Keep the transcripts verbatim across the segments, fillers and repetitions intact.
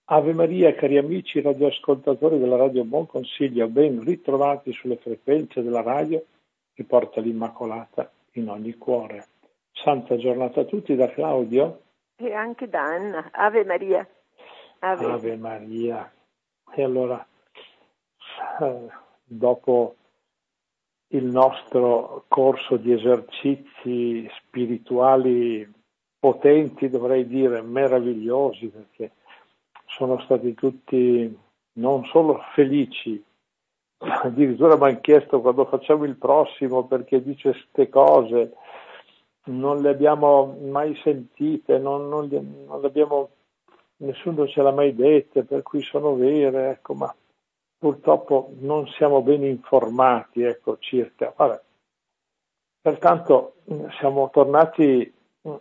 Ave Maria, cari amici radioascoltatori della Radio Buon Consiglio, ben ritrovati sulle frequenze della radio che porta l'Immacolata in ogni cuore. Santa giornata a tutti da Claudio e anche da Anna. Ave Maria. Ave, Ave Maria. E allora, eh, dopo il nostro corso di esercizi spirituali potenti, dovrei dire meravigliosi, perché sono stati tutti non solo felici, addirittura mi hanno chiesto quando facciamo il prossimo, perché dice queste cose, non le abbiamo mai sentite, non, non, le, non le abbiamo, nessuno ce l'ha mai dette, per cui sono vere, ecco, ma purtroppo non siamo ben informati, ecco, circa. Vabbè. Pertanto siamo tornati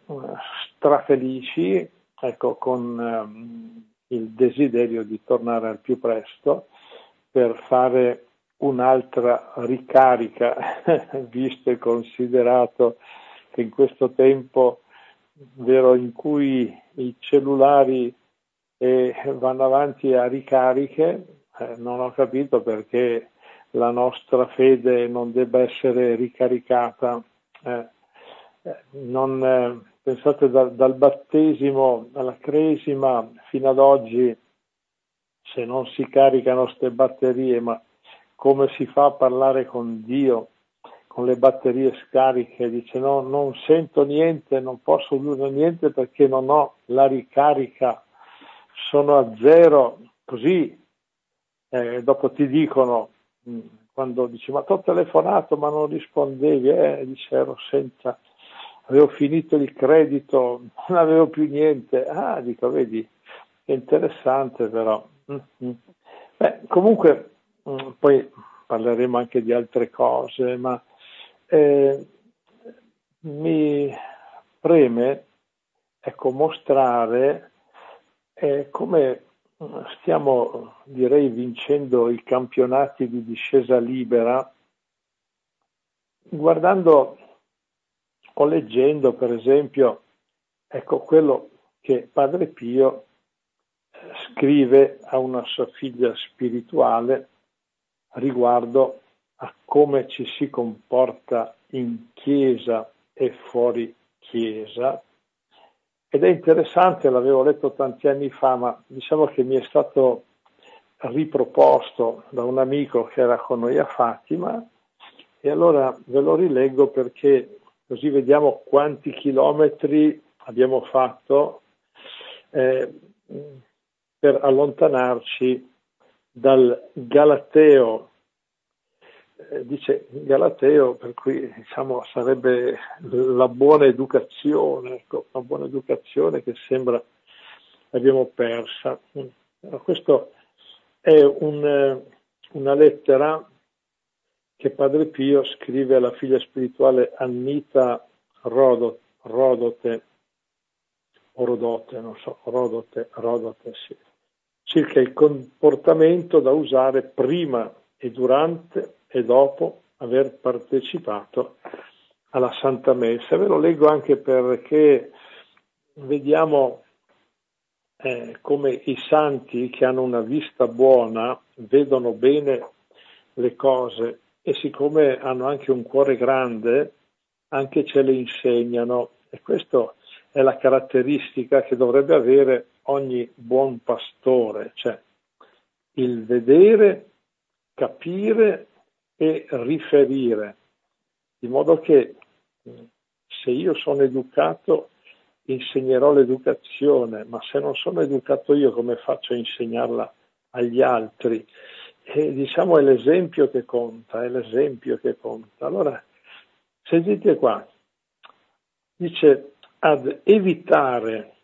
strafelici, ecco, con um, il desiderio di tornare al più presto per fare un'altra ricarica, visto e considerato che in questo tempo, vero, in cui i cellulari eh, vanno avanti a ricariche, eh, non ho capito perché la nostra fede non debba essere ricaricata. Eh, eh, non, eh, pensate da, dal battesimo alla cresima fino ad oggi, se non si caricano ste batterie, ma come si fa a parlare con Dio con le batterie scariche? Dice no, non sento niente, non posso dire niente perché non ho la ricarica, sono a zero. Così eh, dopo ti dicono, mh, quando dici ma ti ho telefonato ma non rispondevi, eh, dice ero senza, avevo finito il credito, non avevo più niente. Ah, dico, vedi, è interessante però. Mm-hmm. Beh, comunque mh, poi parleremo anche di altre cose, ma eh, mi preme, ecco, mostrare eh, come stiamo, direi, vincendo i campionati di discesa libera, guardando o leggendo, per esempio, ecco quello che Padre Pio scrive a una sua figlia spirituale riguardo a come ci si comporta in chiesa e fuori chiesa. Ed è interessante, l'avevo letto tanti anni fa, ma diciamo che mi è stato riproposto da un amico che era con noi a Fatima, e allora ve lo rileggo perché così vediamo quanti chilometri abbiamo fatto eh, per allontanarci dal Galateo. Eh, dice Galateo, per cui diciamo sarebbe la buona educazione, ecco, la buona educazione che sembra abbiamo persa. Questo è un, una lettera che Padre Pio scrive alla figlia spirituale Annita Rodote, Rodote o Rodote, non so, Rodote, Rodote, sì, circa il comportamento da usare prima e durante e dopo aver partecipato alla Santa Messa. Ve lo leggo anche perché vediamo eh, come i santi che hanno una vista buona vedono bene le cose, e siccome hanno anche un cuore grande, anche ce le insegnano, e questa è la caratteristica che dovrebbe avere ogni buon pastore, cioè il vedere, capire e riferire, di modo che se io sono educato insegnerò l'educazione, ma se non sono educato io come faccio a insegnarla agli altri? E diciamo è l'esempio che conta, è l'esempio che conta. Allora, sentite qua, dice ad evitare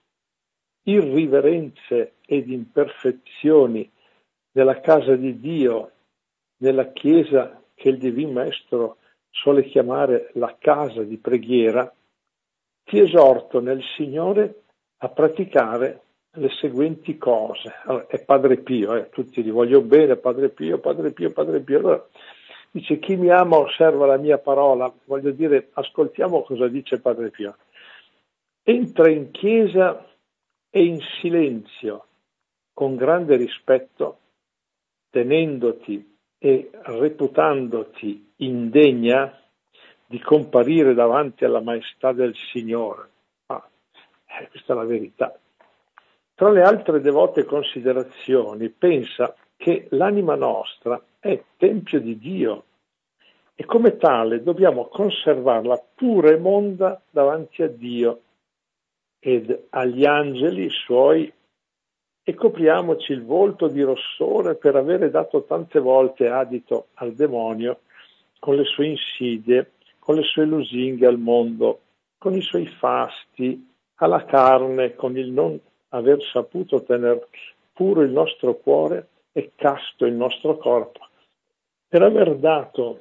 irriverenze ed imperfezioni nella casa di Dio, nella chiesa che il Divin Maestro suole chiamare la casa di preghiera, ti esorto nel Signore a praticare le seguenti cose. Allora, è Padre Pio, eh, tutti gli voglio bene, Padre Pio, Padre Pio, Padre Pio. Allora, dice, chi mi ama osserva la mia parola. Voglio dire, ascoltiamo cosa dice Padre Pio. Entra in chiesa e in silenzio, con grande rispetto, tenendoti e reputandoti indegna di comparire davanti alla maestà del Signore. Ah, eh, questa è la verità. Tra le altre devote considerazioni, pensa che l'anima nostra è tempio di Dio e come tale dobbiamo conservarla pura e monda davanti a Dio ed agli angeli suoi, e copriamoci il volto di rossore per avere dato tante volte adito al demonio con le sue insidie, con le sue lusinghe al mondo, con i suoi fasti, alla carne, con il non aver saputo tenere puro il nostro cuore e casto il nostro corpo, per aver dato,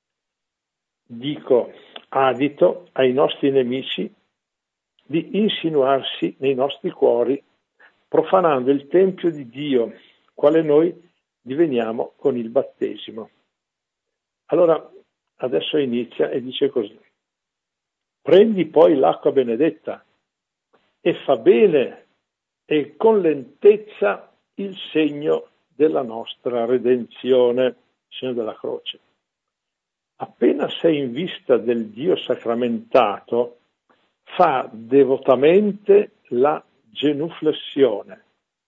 dico, adito ai nostri nemici di insinuarsi nei nostri cuori, profanando il tempio di Dio, quale noi diveniamo con il battesimo. Allora, adesso inizia e dice così: prendi poi l'acqua benedetta e fa bene e con lentezza il segno della nostra redenzione, il segno della croce. Appena sei in vista del Dio sacramentato, fa devotamente la genuflessione.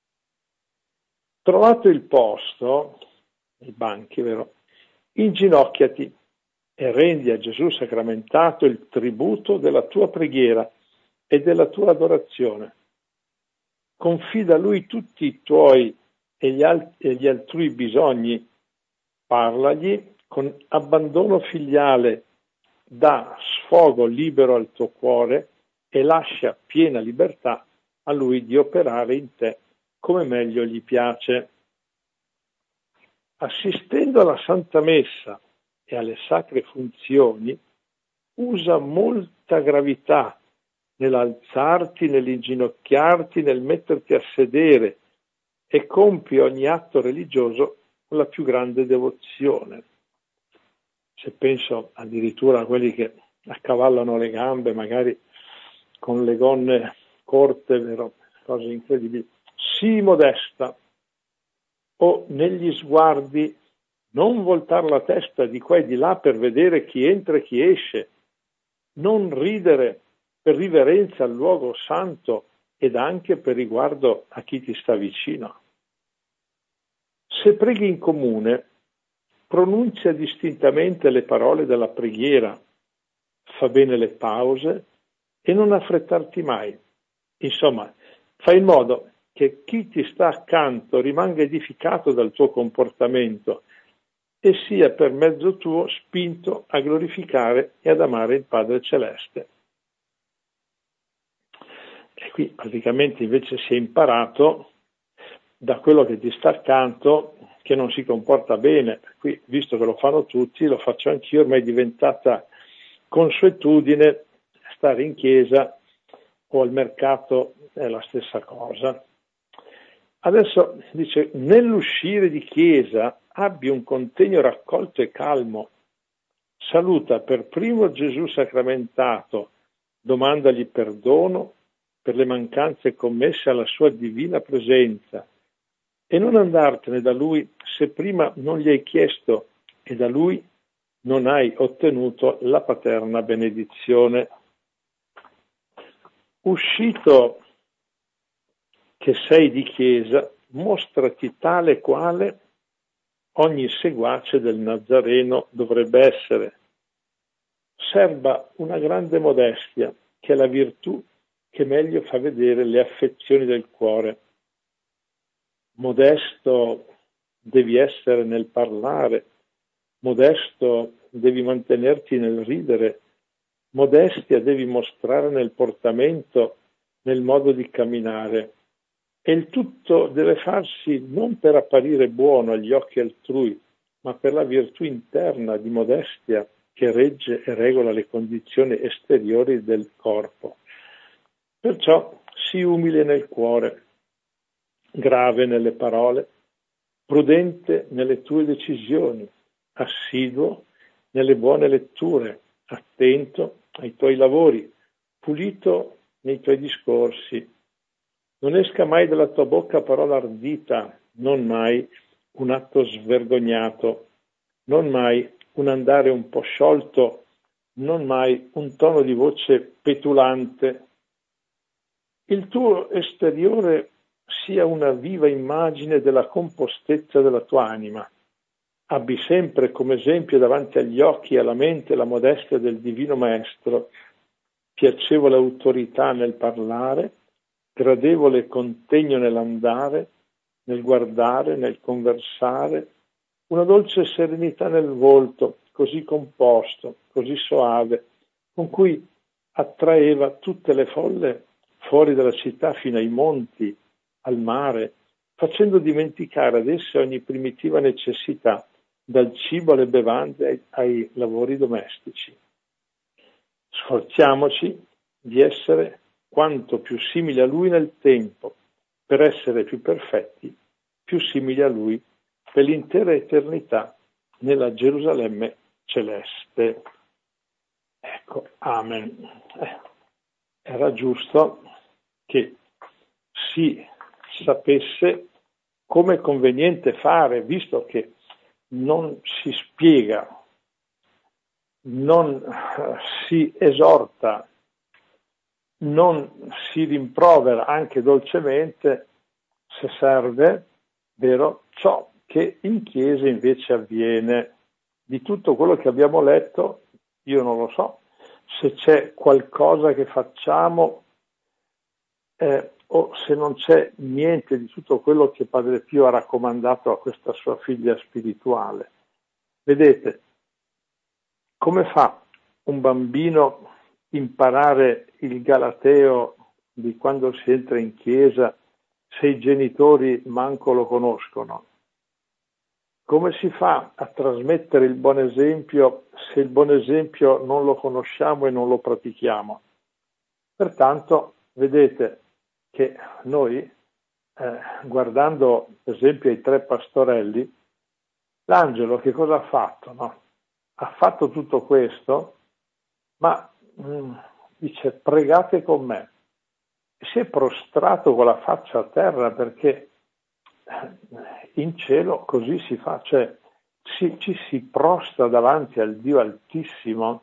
Trovato il posto, i banchi, vero? Inginocchiati e rendi a Gesù sacramentato il tributo della tua preghiera e della tua adorazione. Confida a Lui tutti i tuoi e gli, alt- e gli altrui bisogni, parlagli con abbandono filiale, dà sfogo libero al tuo cuore e lascia piena libertà a Lui di operare in te come meglio gli piace. Assistendo alla Santa Messa e alle sacre funzioni, usa molta gravità nell'alzarti, nell'inginocchiarti, nel metterti a sedere e compi ogni atto religioso con la più grande devozione. Se penso addirittura a quelli che accavallano le gambe, magari con le gonne corte, vero? Cose incredibili. Sii modesta, o negli sguardi non voltar la testa di qua e di là per vedere chi entra e chi esce, non ridere per riverenza al luogo santo ed anche per riguardo a chi ti sta vicino. Se preghi in comune, pronuncia distintamente le parole della preghiera, fa bene le pause e non affrettarti mai. Insomma, fai in modo che chi ti sta accanto rimanga edificato dal tuo comportamento e sia per mezzo tuo spinto a glorificare e ad amare il Padre Celeste. E qui praticamente invece si è imparato da quello che ti sta accanto che non si comporta bene. Qui, visto che lo fanno tutti, lo faccio anch'io, ormai è diventata consuetudine stare in chiesa o al mercato, è la stessa cosa. Adesso dice, nell'uscire di chiesa abbi un contegno raccolto e calmo, saluta per primo Gesù sacramentato, domandagli perdono per le mancanze commesse alla sua divina presenza e non andartene da Lui se prima non gli hai chiesto e da Lui non hai ottenuto la paterna benedizione. Uscito che sei di chiesa, mostrati tale quale ogni seguace del Nazareno dovrebbe essere. Serba una grande modestia, che è la virtù che meglio fa vedere le affezioni del cuore. Modesto devi essere nel parlare, modesto devi mantenerti nel ridere, modestia devi mostrare nel portamento, nel modo di camminare. E il tutto deve farsi non per apparire buono agli occhi altrui, ma per la virtù interna di modestia che regge e regola le condizioni esteriori del corpo. Perciò sii umile nel cuore, grave nelle parole, prudente nelle tue decisioni, assiduo nelle buone letture, attento ai tuoi lavori, pulito nei tuoi discorsi, Non esca mai dalla tua bocca parola ardita, non mai un atto svergognato, non mai un andare un po' sciolto, non mai un tono di voce petulante. Il tuo esteriore sia una viva immagine della compostezza della tua anima. Abbi sempre come esempio davanti agli occhi e alla mente la modestia del Divino Maestro, piacevole autorità nel parlare, gradevole contegno nell'andare, nel guardare, nel conversare, una dolce serenità nel volto, così composto, così soave, con cui attraeva tutte le folle fuori dalla città fino ai monti, al mare, facendo dimenticare ad esse ogni primitiva necessità, dal cibo alle bevande ai, ai lavori domestici. Sforziamoci di essere quanto più simili a Lui nel tempo, per essere più perfetti, più simili a Lui per l'intera eternità nella Gerusalemme celeste. Ecco, amen. Eh, era giusto che si sapesse come è conveniente fare, visto che non si spiega, non si esorta, non si rimprovera anche dolcemente, se serve, vero, ciò che in chiesa invece avviene. Di tutto quello che abbiamo letto, io non lo so, se c'è qualcosa che facciamo eh, o se non c'è niente di tutto quello che Padre Pio ha raccomandato a questa sua figlia spirituale. Vedete, come fa un bambino imparare il galateo di quando si entra in chiesa se i genitori manco lo conoscono? Come si fa a trasmettere il buon esempio se il buon esempio non lo conosciamo e non lo pratichiamo? Pertanto, vedete che noi, eh, guardando per esempio i tre pastorelli, l'angelo che cosa ha fatto? No? Ha fatto tutto questo, ma mh, dice pregate con me. Si è prostrato con la faccia a terra perché in cielo così si fa, cioè ci, ci si prostra davanti al Dio Altissimo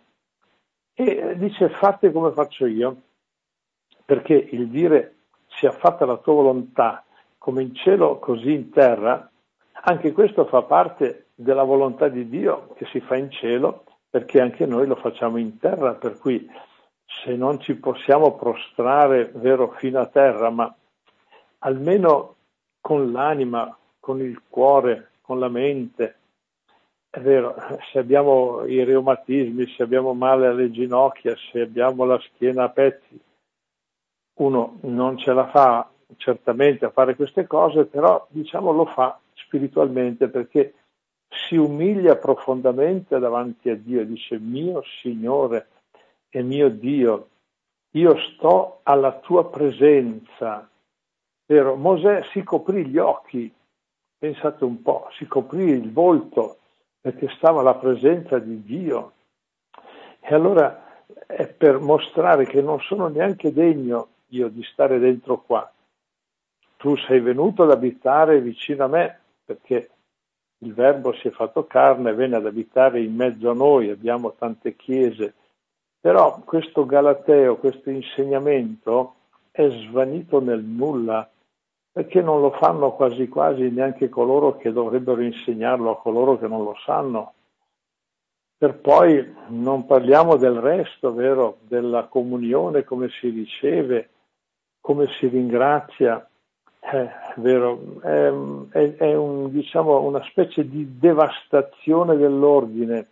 e dice fate come faccio io, perché il dire sia fatta la tua volontà come in cielo così in terra, anche questo fa parte della volontà di Dio che si fa in cielo, perché anche noi lo facciamo in terra, per cui se non ci possiamo prostrare, vero, fino a terra, ma almeno con l'anima, con il cuore, con la mente, è vero, se abbiamo i reumatismi, se abbiamo male alle ginocchia, se abbiamo la schiena a pezzi, uno non ce la fa certamente a fare queste cose, però diciamo lo fa spiritualmente perché si umilia profondamente davanti a Dio e dice mio Signore e mio Dio, io sto alla tua presenza. Vero? Mosè si coprì gli occhi, pensate un po', si coprì il volto perché stava alla presenza di Dio. E allora è per mostrare che non sono neanche degno io di stare dentro qua. Tu sei venuto ad abitare vicino a me perché il Verbo si è fatto carne, venne ad abitare in mezzo a noi, abbiamo tante chiese, però questo galateo, questo insegnamento è svanito nel nulla, perché non lo fanno quasi quasi neanche coloro che dovrebbero insegnarlo a coloro che non lo sanno. Per poi non parliamo del resto, vero, della comunione, come si riceve, come si ringrazia. Eh, vero, è, è, è un, diciamo, una specie di devastazione dell'ordine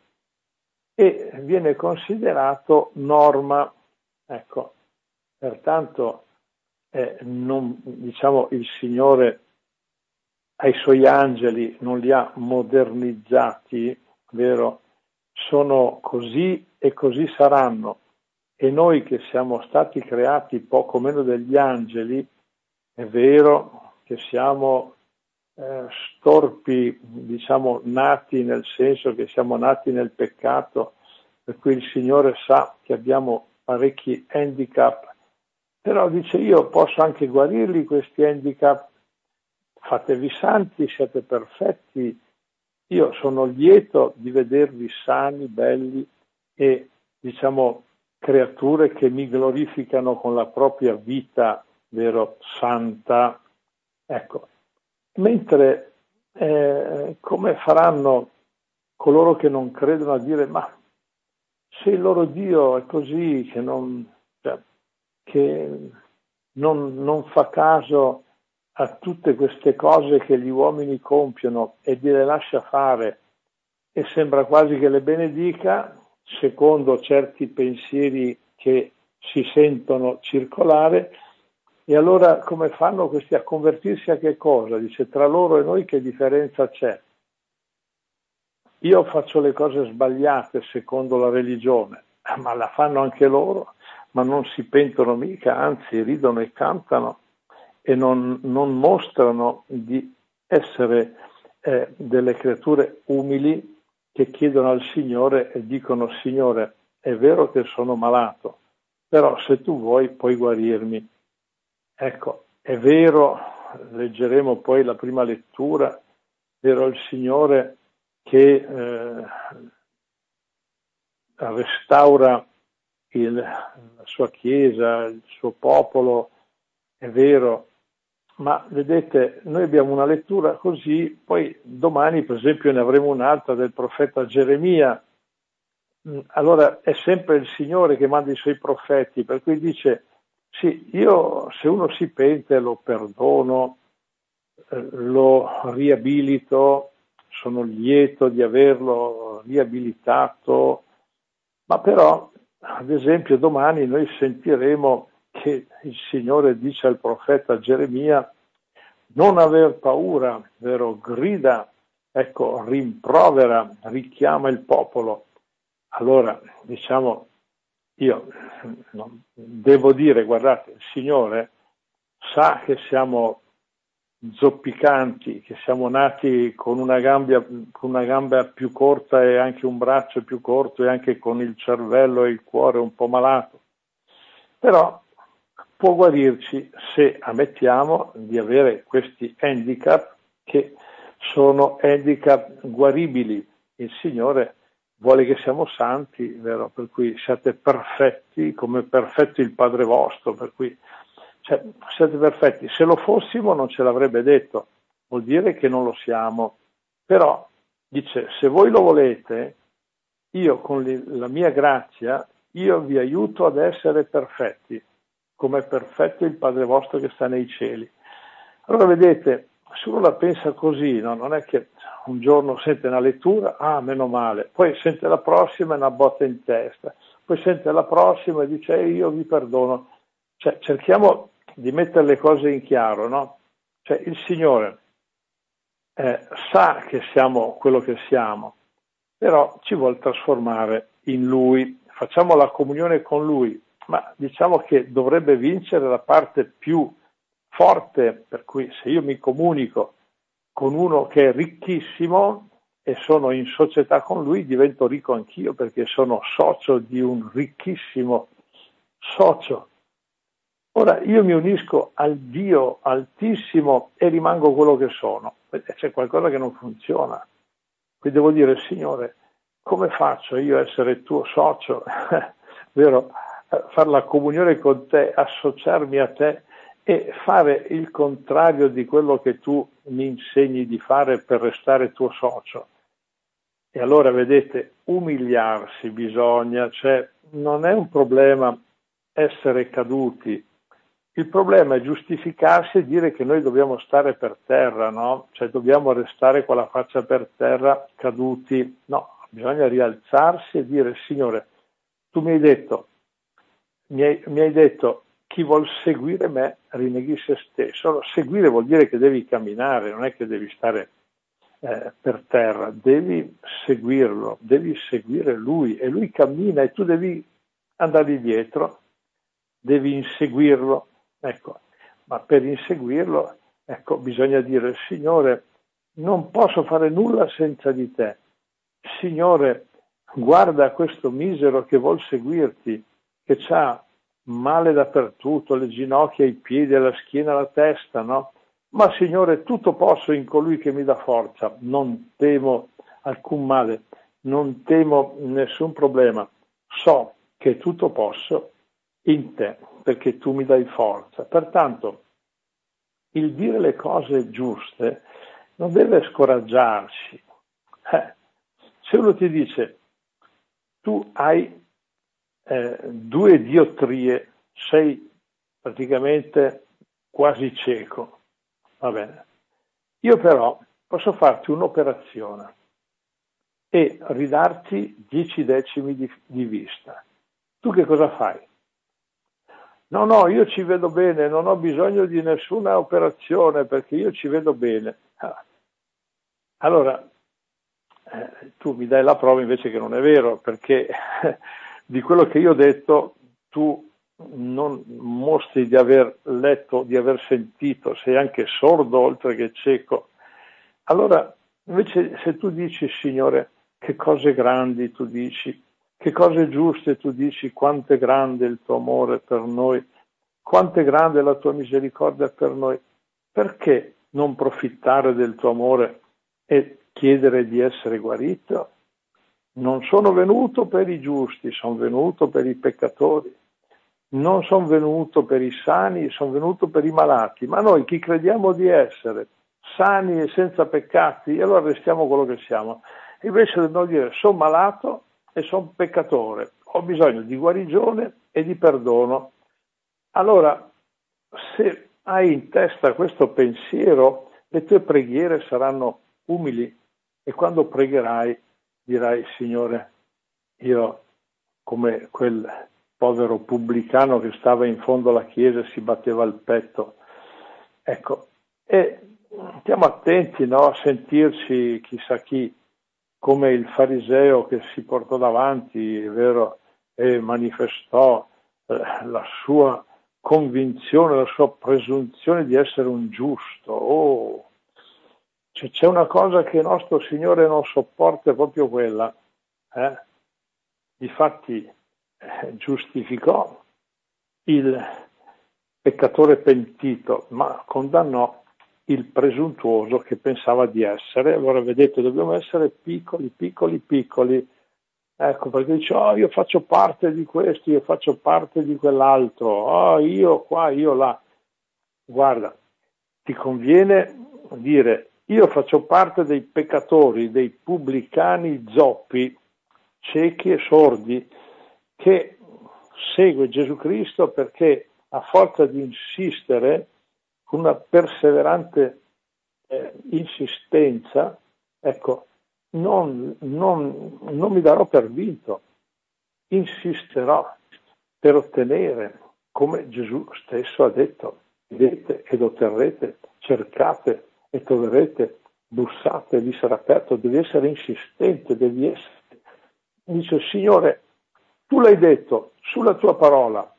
e viene considerato norma. Ecco, pertanto eh, non, diciamo, il Signore ai suoi angeli non li ha modernizzati, vero? Sono così e così saranno. E noi che siamo stati creati poco meno degli angeli, è vero che siamo eh, storpi, diciamo nati nel senso che siamo nati nel peccato, per cui il Signore sa che abbiamo parecchi handicap Però dice io posso anche guarirli questi handicap, fatevi santi, siate perfetti, io sono lieto di vedervi sani, belli e diciamo creature che mi glorificano con la propria vita, vero, santa. Ecco, mentre eh, come faranno coloro che non credono a dire ma se il loro Dio è così, che non, cioè, che non, non fa caso a tutte queste cose che gli uomini compiono e gliele lascia fare e sembra quasi che le benedica, secondo certi pensieri che si sentono circolare, e allora come fanno questi a convertirsi a che cosa? Dice tra loro e noi che differenza c'è? Io faccio le cose sbagliate secondo la religione, ma la fanno anche loro, ma non si pentono mica, anzi ridono e cantano e non, non mostrano di essere eh, delle creature umili che chiedono al Signore e dicono Signore, è vero che sono malato, però se tu vuoi puoi guarirmi. Ecco, è vero, leggeremo poi la prima lettura, vero il Signore che eh, restaura il, la sua Chiesa, il suo popolo, è vero, ma vedete, noi abbiamo una lettura così, poi domani per esempio ne avremo un'altra del profeta Geremia, allora è sempre il Signore che manda i suoi profeti, per cui dice, sì, io se uno si pente lo perdono, eh, lo riabilito, sono lieto di averlo riabilitato, ma però, ad esempio, domani noi sentiremo che il Signore dice al profeta Geremia non aver paura, vero? Grida, ecco, rimprovera, richiama il popolo. Allora, diciamo, io no, devo dire, guardate, il Signore sa che siamo zoppicanti, che siamo nati con una gamba, con una gamba più corta e anche un braccio più corto e anche con il cervello e il cuore un po' malato. Però può guarirci se ammettiamo di avere questi handicap che sono handicap guaribili. Il Signore vuole che siamo santi, vero? Per cui siate perfetti come perfetto il Padre vostro, per cui cioè, siete perfetti. Se lo fossimo non ce l'avrebbe detto, vuol dire che non lo siamo. Però dice, se voi lo volete, io con la mia grazia, io vi aiuto ad essere perfetti, come è perfetto il Padre vostro che sta nei cieli. Allora vedete, se uno la pensa così, no? Non è che un giorno sente una lettura, ah, meno male, poi sente la prossima e una botta in testa, poi sente la prossima e dice, eh, io vi perdono. Cioè, cerchiamo di mettere le cose in chiaro, no? Cioè, il Signore eh, sa che siamo quello che siamo, però ci vuol trasformare in Lui, facciamo la comunione con Lui, ma diciamo che dovrebbe vincere la parte più forte, per cui se io mi comunico con uno che è ricchissimo e sono in società con lui, divento ricco anch'io perché sono socio di un ricchissimo socio. Ora io mi unisco al Dio Altissimo e rimango quello che sono. C'è qualcosa che non funziona. Qui devo dire, Signore, come faccio io a essere tuo socio? Vero? Fare la comunione con te, associarmi a te e fare il contrario di quello che tu mi insegni di fare per restare tuo socio. E allora vedete, umiliarsi bisogna, cioè non è un problema essere caduti, il problema è giustificarsi e dire che noi dobbiamo stare per terra, no? Cioè dobbiamo restare con la faccia per terra caduti. No, bisogna rialzarsi e dire, Signore, tu mi hai detto, mi hai, mi hai detto, chi vuol seguire me rinneghi se stesso. Allora, seguire vuol dire che devi camminare, non è che devi stare eh, per terra, devi seguirlo, devi seguire lui e lui cammina e tu devi andare dietro, devi inseguirlo. Ecco, ma per inseguirlo, ecco, bisogna dire, Signore, non posso fare nulla senza di te. Signore, guarda questo misero che vuol seguirti, che ha male dappertutto, le ginocchia, i piedi, la schiena, la testa, no? Ma Signore, tutto posso in colui che mi dà forza, non temo alcun male, non temo nessun problema, so che tutto posso in te, perché tu mi dai forza. Pertanto, il dire le cose giuste non deve scoraggiarci. Eh, se uno ti dice, tu hai eh, due diottrie, sei praticamente quasi cieco, va bene. Io però posso farti un'operazione e ridarti dieci decimi di, di vista. Tu che cosa fai? No, no, io ci vedo bene, non ho bisogno di nessuna operazione perché io ci vedo bene. Allora, eh, tu mi dai la prova invece che non è vero, perché di quello che io ho detto tu non mostri di aver letto, di aver sentito, sei anche sordo oltre che cieco. Allora, invece se tu dici, Signore, che cose grandi tu dici, che cose giuste tu dici, quanto è grande il tuo amore per noi, quanto è grande la tua misericordia per noi, perché non profittare del tuo amore e chiedere di essere guarito? Non sono venuto per i giusti, sono venuto per i peccatori. Non sono venuto per i sani, sono venuto per i malati. Ma noi chi crediamo di essere sani e senza peccati, allora restiamo quello che siamo. Invece dobbiamo dire, sono malato e sono peccatore, ho bisogno di guarigione e di perdono. Allora, se hai in testa questo pensiero, le tue preghiere saranno umili e quando pregherai dirai, Signore, io come quel povero pubblicano che stava in fondo alla chiesa e si batteva il petto. Ecco, e stiamo attenti, no, a sentirci chissà chi, come il fariseo che si portò davanti, è vero, e manifestò eh, la sua convinzione, la sua presunzione di essere un giusto. Oh, se c'è una cosa che il nostro Signore non sopporta è proprio quella. Eh? Difatti eh, giustificò il peccatore pentito, ma condannò il presuntuoso che pensava di essere. Allora vedete, dobbiamo essere piccoli, piccoli, piccoli. Ecco, perché dice, oh, io faccio parte di questo, io faccio parte di quell'altro, oh, io qua, io là. Guarda, ti conviene dire, io faccio parte dei peccatori, dei pubblicani zoppi, ciechi e sordi, che segue Gesù Cristo perché a forza di insistere, con una perseverante eh, insistenza, ecco, non, non, non mi darò per vinto, insisterò per ottenere, come Gesù stesso ha detto, vedete ed otterrete, cercate e troverete, bussate, vi sarà aperto, devi essere insistente, devi essere. Dice, Signore, tu l'hai detto, sulla tua parola,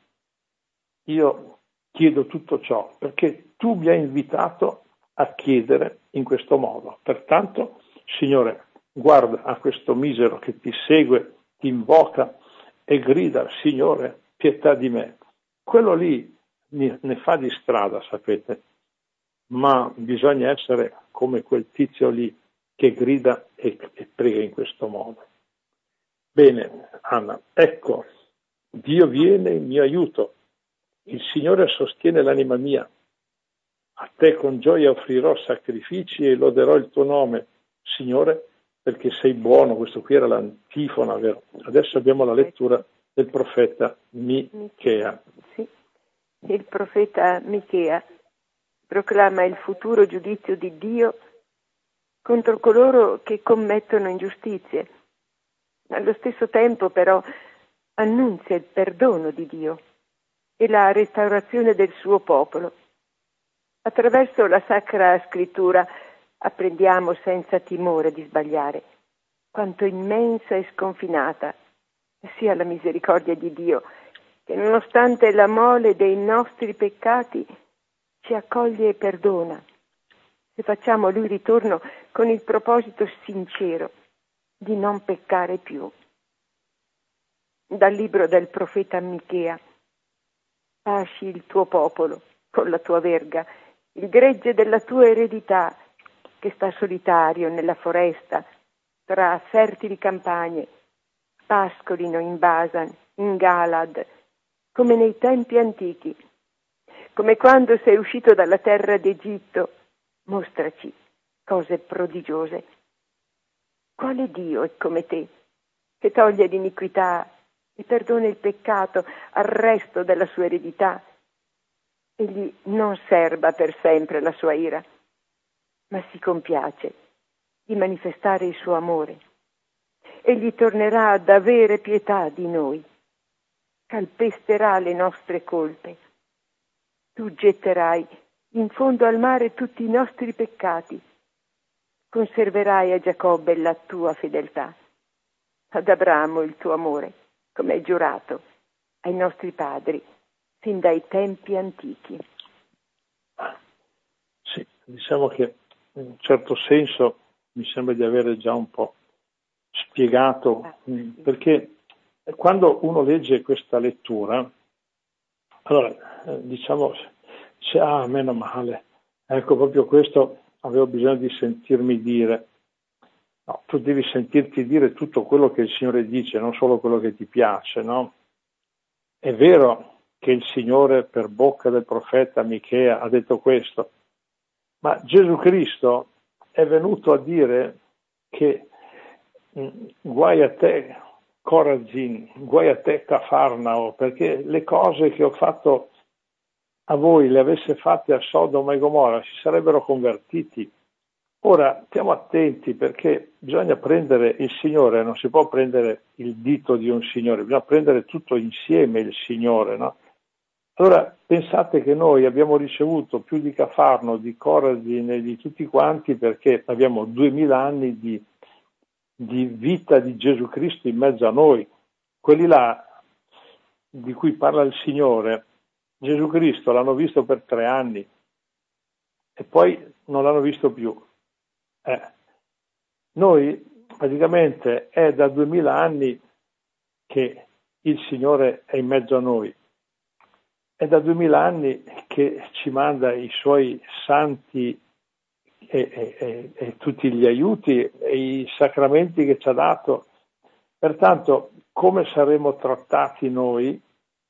io chiedo tutto ciò, perché tu mi hai invitato a chiedere in questo modo. Pertanto, Signore, guarda a questo misero che ti segue, ti invoca e grida, Signore, pietà di me. Quello lì ne fa di strada, sapete, ma bisogna essere come quel tizio lì che grida e, e prega in questo modo. Bene, Anna, ecco, Dio viene in mio aiuto, il Signore sostiene l'anima mia, a te con gioia offrirò sacrifici e loderò il tuo nome, Signore, perché sei buono. Questo qui era l'antifona, vero? Adesso abbiamo la lettura del profeta Michea. Sì, il profeta Michea proclama il futuro giudizio di Dio contro coloro che commettono ingiustizie. Allo stesso tempo, però, annunzia il perdono di Dio e la restaurazione del suo popolo. Attraverso la Sacra Scrittura apprendiamo senza timore di sbagliare quanto immensa e sconfinata sia la misericordia di Dio, che nonostante la mole dei nostri peccati ci accoglie e perdona, se facciamo a Lui ritorno con il proposito sincero di non peccare più. Dal libro del profeta Michea. Lasci il tuo popolo con la tua verga, il gregge della tua eredità, che sta solitario nella foresta, tra fertili campagne, pascolino in Basan, in Galad, come nei tempi antichi, come quando sei uscito dalla terra d'Egitto. Mostraci cose prodigiose. Quale Dio è come te, che toglie l'iniquità e perdona il peccato al resto della sua eredità? Egli non serba per sempre la sua ira, ma si compiace di manifestare il suo amore. Egli tornerà ad avere pietà di noi, calpesterà le nostre colpe. Tu getterai in fondo al mare tutti i nostri peccati, conserverai a Giacobbe la tua fedeltà, ad Abramo il tuo amore, come hai giurato ai nostri padri fin dai tempi antichi. Sì, diciamo che in un certo senso mi sembra di avere già un po' spiegato, ah, sì. Perché quando uno legge questa lettura, allora eh, diciamo, dice, ah, meno male, ecco, proprio questo avevo bisogno di sentirmi dire. No, tu devi sentirti dire tutto quello che il Signore dice, non solo quello che ti piace, no? È vero che il Signore per bocca del profeta Michea ha detto questo, ma Gesù Cristo è venuto a dire che mh, guai a te Corazin, guai a te Cafarnao, perché le cose che ho fatto a voi le avesse fatte a Sodoma e Gomorra si sarebbero convertiti. Ora stiamo attenti, perché bisogna prendere il Signore, non si può prendere il dito di un Signore, bisogna prendere tutto insieme il Signore, no? Allora pensate che noi abbiamo ricevuto più di Cafarno, di Corazin e di tutti quanti, perché abbiamo duemila anni di, di vita di Gesù Cristo in mezzo a noi. Quelli là di cui parla il Signore, Gesù Cristo l'hanno visto per tre anni e poi non l'hanno visto più. Eh. Noi praticamente è da duemila anni che il Signore è in mezzo a noi. È da duemila anni che ci manda i suoi santi e, e, e, e tutti gli aiuti e i sacramenti che ci ha dato. Pertanto, come saremo trattati noi?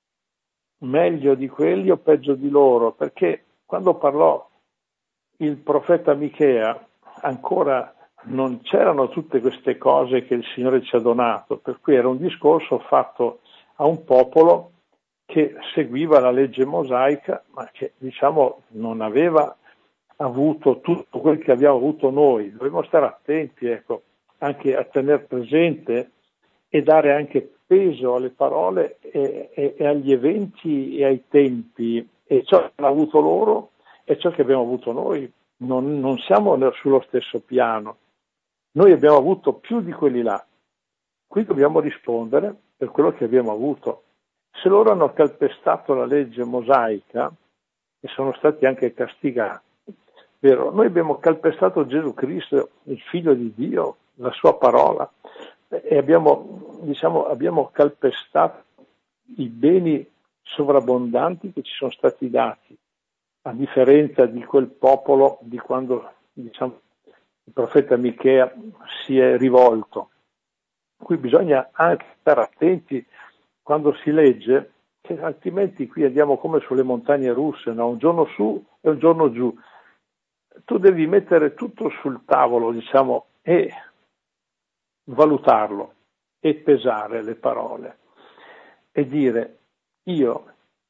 Meglio di quelli o peggio di loro? Perché quando parlò il profeta Michea ancora non c'erano tutte queste cose che il Signore ci ha donato, per cui era un discorso fatto a un popolo che seguiva la legge mosaica, ma che diciamo non aveva avuto tutto quel che abbiamo avuto noi. Dobbiamo stare attenti, ecco, anche a tenere presente e dare anche peso alle parole e, e, e agli eventi e ai tempi, e ciò che hanno avuto loro e ciò che abbiamo avuto noi. Non, non siamo sullo stesso piano. Noi abbiamo avuto più di quelli là. Qui dobbiamo rispondere per quello che abbiamo avuto. Se loro hanno calpestato la legge mosaica e sono stati anche castigati, vero? Noi abbiamo calpestato Gesù Cristo, il Figlio di Dio, la sua parola, e abbiamo, diciamo, abbiamo calpestato i beni sovrabbondanti che ci sono stati dati, a differenza di quel popolo di quando, diciamo, il profeta Michea si è rivolto. Qui bisogna anche stare attenti quando si legge, che altrimenti qui andiamo come sulle montagne russe, no? Un giorno su e un giorno giù. Tu devi mettere tutto sul tavolo, diciamo, e valutarlo e pesare le parole e dire: io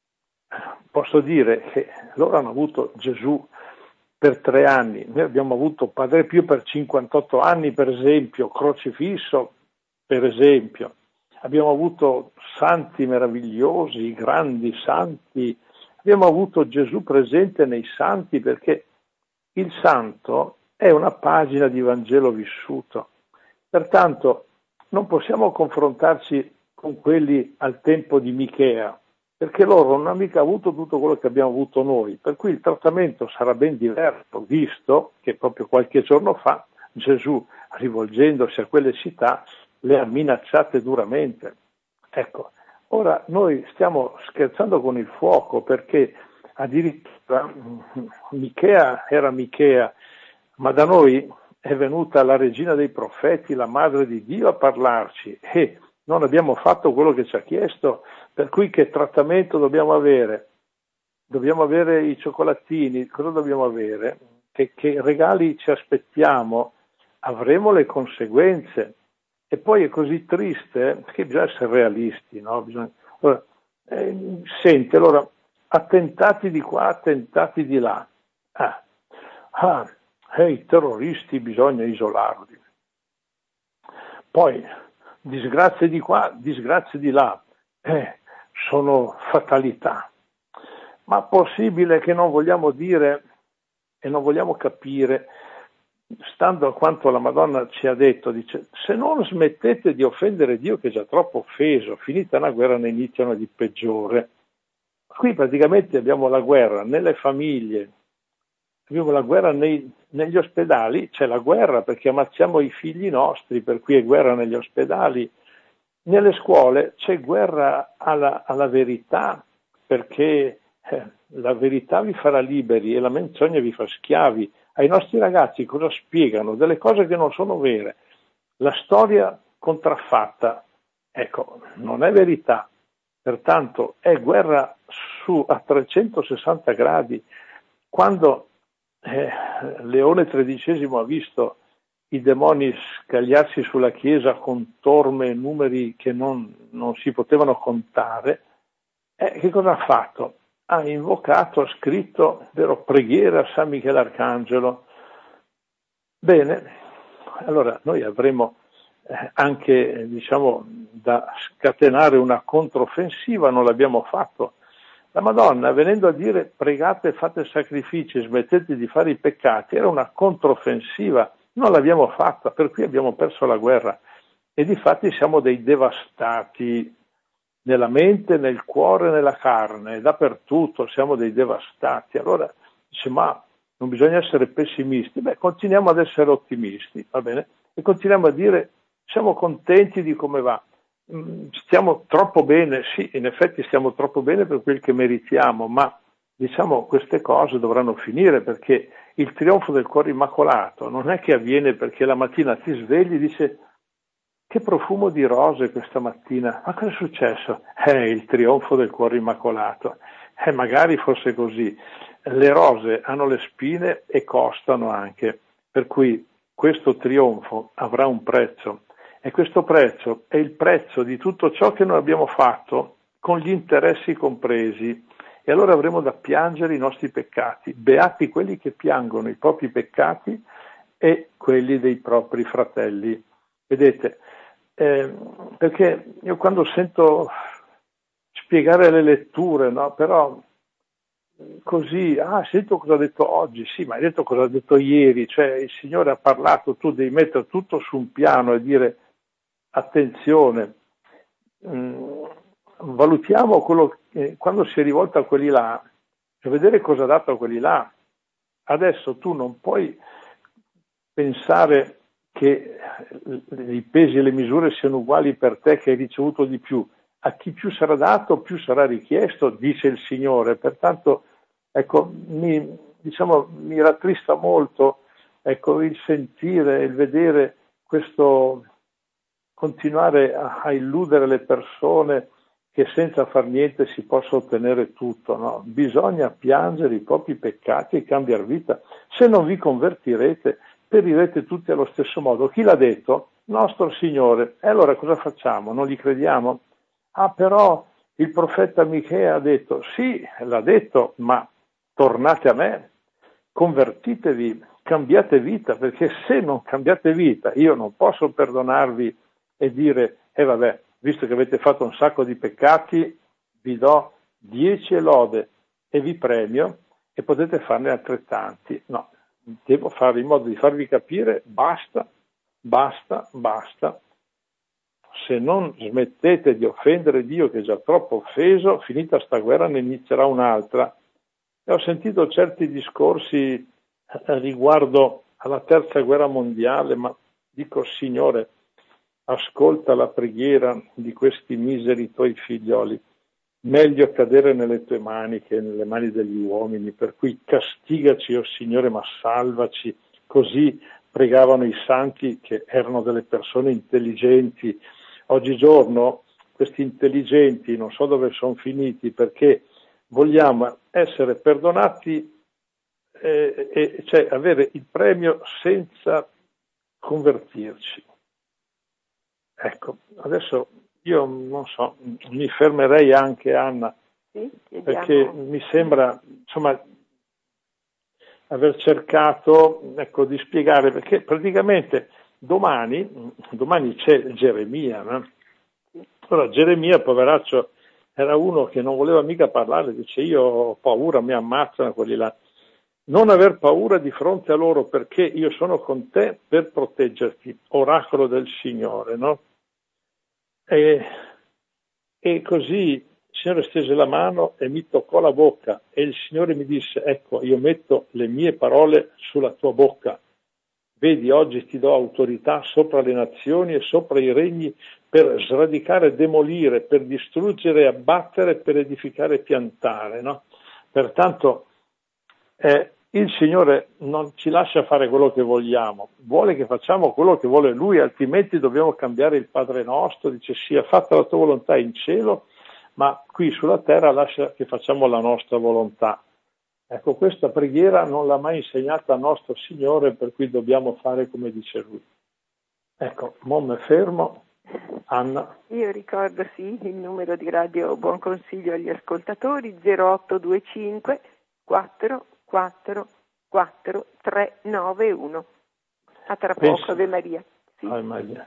posso dire che loro hanno avuto Gesù per tre anni, noi abbiamo avuto Padre Pio per cinquantotto anni, per esempio, crocifisso, per esempio. Abbiamo avuto santi meravigliosi, grandi santi, abbiamo avuto Gesù presente nei santi, perché il santo è una pagina di Vangelo vissuto. Pertanto non possiamo confrontarci con quelli al tempo di Michea, perché loro non hanno mica avuto tutto quello che abbiamo avuto noi, per cui il trattamento sarà ben diverso, visto che proprio qualche giorno fa Gesù, rivolgendosi a quelle città, le ha minacciate duramente. Ecco, Ora noi stiamo scherzando con il fuoco, perché addirittura Michea era Michea, ma da noi è venuta la regina dei profeti, la madre di Dio, a parlarci, e non abbiamo fatto quello che ci ha chiesto, per cui che trattamento dobbiamo avere? Dobbiamo avere i cioccolatini, cosa dobbiamo avere? Che, che regali ci aspettiamo? Avremo le conseguenze. E poi è così triste che bisogna essere realisti, no? Bisogna... Allora, eh, senti, allora, attentati di qua, attentati di là. Ah, ah eh, i terroristi bisogna isolarli. Poi, disgrazie di qua, disgrazie di là. Eh, sono fatalità. Ma possibile che non vogliamo dire e non vogliamo capire, stando a quanto la Madonna ci ha detto, dice, se non smettete di offendere Dio che è già troppo offeso, finita una guerra ne iniziano di peggiore. Qui praticamente abbiamo la guerra nelle famiglie, abbiamo la guerra nei, negli ospedali, c'è la guerra perché ammazziamo i figli nostri, per cui è guerra negli ospedali. Nelle scuole c'è guerra alla, alla verità, perché eh, la verità vi farà liberi e la menzogna vi fa schiavi. Ai nostri ragazzi cosa spiegano? Delle cose che non sono vere. La storia contraffatta, ecco, non è verità. Pertanto è guerra su, a trecentosessanta gradi. Quando eh, Leone tredicesimo ha visto i demoni scagliarsi sulla Chiesa con torme e numeri che non, non si potevano contare, eh, che cosa ha fatto? Ha invocato, ha scritto, vero, preghiera a San Michele Arcangelo. Bene, allora noi avremo eh, anche, diciamo, da scatenare una controffensiva, non l'abbiamo fatto. La Madonna, venendo a dire pregate, fate sacrifici, smettete di fare i peccati, era una controffensiva. Non l'abbiamo fatta, per cui abbiamo perso la guerra e difatti siamo dei devastati nella mente, nel cuore, nella carne, dappertutto siamo dei devastati. Allora dice, ma non bisogna essere pessimisti, beh, continuiamo ad essere ottimisti, va bene? E continuiamo a dire, siamo contenti di come va, stiamo troppo bene, sì, in effetti stiamo troppo bene per quel che meritiamo, ma diciamo queste cose dovranno finire, perché il trionfo del cuore immacolato non è che avviene perché la mattina ti svegli e dici che profumo di rose questa mattina, ma cosa è successo? È il trionfo del cuore immacolato. Eh, magari fosse così. Le rose hanno le spine e costano anche, per cui questo trionfo avrà un prezzo e questo prezzo è il prezzo di tutto ciò che noi abbiamo fatto con gli interessi compresi. E allora avremo da piangere i nostri peccati, beati quelli che piangono i propri peccati e quelli dei propri fratelli. Vedete, eh, perché io quando sento spiegare le letture, no, però così, ah, sento cosa ha detto oggi, sì, ma hai detto cosa ha detto ieri, cioè il Signore ha parlato, tu devi mettere tutto su un piano e dire attenzione, mh, valutiamo quello che, quando si è rivolto a quelli là, per vedere cosa ha dato a quelli là. Adesso tu non puoi pensare che i pesi e le misure siano uguali per te che hai ricevuto di più. A chi più sarà dato, più sarà richiesto, dice il Signore. Pertanto, ecco, mi, diciamo, mi rattrista molto, ecco, il sentire, il vedere questo continuare a, a illudere le persone che senza far niente si possa ottenere tutto, no? Bisogna piangere i propri peccati e cambiare vita. Se non vi convertirete, perirete tutti allo stesso modo. Chi l'ha detto? Nostro Signore. E allora cosa facciamo? Non gli crediamo? Ah, però il profeta Michea ha detto, sì, l'ha detto, ma tornate a me, convertitevi, cambiate vita, perché se non cambiate vita, io non posso perdonarvi e dire, eh vabbè, visto che avete fatto un sacco di peccati, vi do dieci lode e vi premio e potete farne altrettanti. No, devo fare in modo di farvi capire, basta, basta, basta. Se non smettete di offendere Dio che è già troppo offeso, finita sta guerra ne inizierà un'altra. E ho sentito certi discorsi riguardo alla terza guerra mondiale, ma dico, Signore, ascolta la preghiera di questi miseri tuoi figlioli. Meglio cadere nelle tue mani che nelle mani degli uomini, per cui castigaci, o oh Signore, ma salvaci. Così pregavano i santi, che erano delle persone intelligenti. Oggigiorno questi intelligenti non so dove sono finiti, perché vogliamo essere perdonati e, e cioè avere il premio senza convertirci. Ecco, adesso io non so, mi fermerei anche, Anna, sì, perché mi sembra, insomma, aver cercato, ecco, di spiegare, perché praticamente domani, domani c'è Geremia, no? Allora Geremia, poveraccio, era uno che non voleva mica parlare, dice io ho paura, mi ammazzano quelli là. Non aver paura di fronte a loro, perché io sono con te per proteggerti, oracolo del Signore, no? E, e così il Signore stese la mano e mi toccò la bocca e il Signore mi disse, ecco, io metto le mie parole sulla tua bocca. Vedi, oggi ti do autorità sopra le nazioni e sopra i regni per sradicare e demolire, per distruggere e abbattere, per edificare e piantare, no? Pertanto eh, il Signore non ci lascia fare quello che vogliamo, vuole che facciamo quello che vuole Lui, altrimenti dobbiamo cambiare il Padre nostro, dice sia fatta la tua volontà in cielo, ma qui sulla terra lascia che facciamo la nostra volontà. Ecco, questa preghiera non l'ha mai insegnata il nostro Signore, per cui dobbiamo fare come dice Lui. Ecco, mo me fermo. Anna. Io ricordo sì il numero di Radio Buon Consiglio agli ascoltatori zero otto due cinque quattro quattro quattro tre nove uno. A tra poco, Penso. Ave Maria. Sì. Ave Maria.